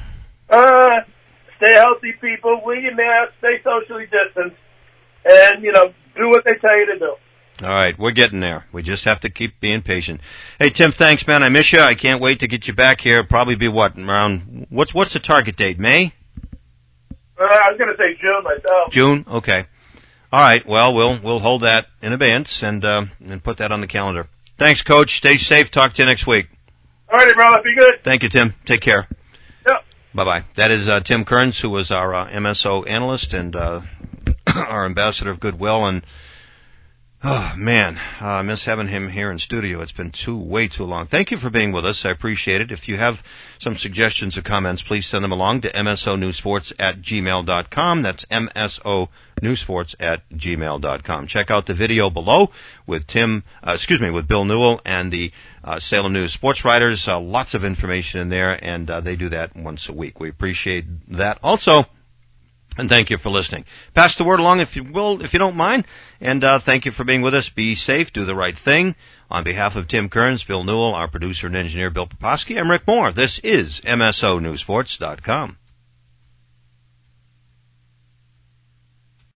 Stay healthy, people. Wear your mask. Stay socially distanced. And, you know, do what they tell you to do. All right, we're getting there. We just have to keep being patient. Hey, Tim, thanks, man. I miss you. I can't wait to get you back here. Probably be around, what's the target date, May? I was going to say June myself. June? Okay. All right, well, we'll hold that in advance and put that on the calendar. Thanks, Coach. Stay safe. Talk to you next week. All righty, brother. Be good. Thank you, Tim. Take care. Yep. Bye-bye. That is Tim Kearns, who was our MSO analyst and our ambassador of goodwill. And, oh, man, I miss having him here in studio. It's been way too long. Thank you for being with us. I appreciate it. If you have some suggestions or comments, please send them along to msonewsports@gmail.com. That's msonewsports@gmail.com. Check out the video below with with Bill Newell and the Salem News sports writers. Lots of information in there, and they do that once a week. We appreciate that also. And thank you for listening. Pass the word along if you will, if you don't mind. And thank you for being with us. Be safe. Do the right thing. On behalf of Tim Kearns, Bill Newell, our producer and engineer Bill Poposky, I'm Rick Moore. This is MSONewsports.com.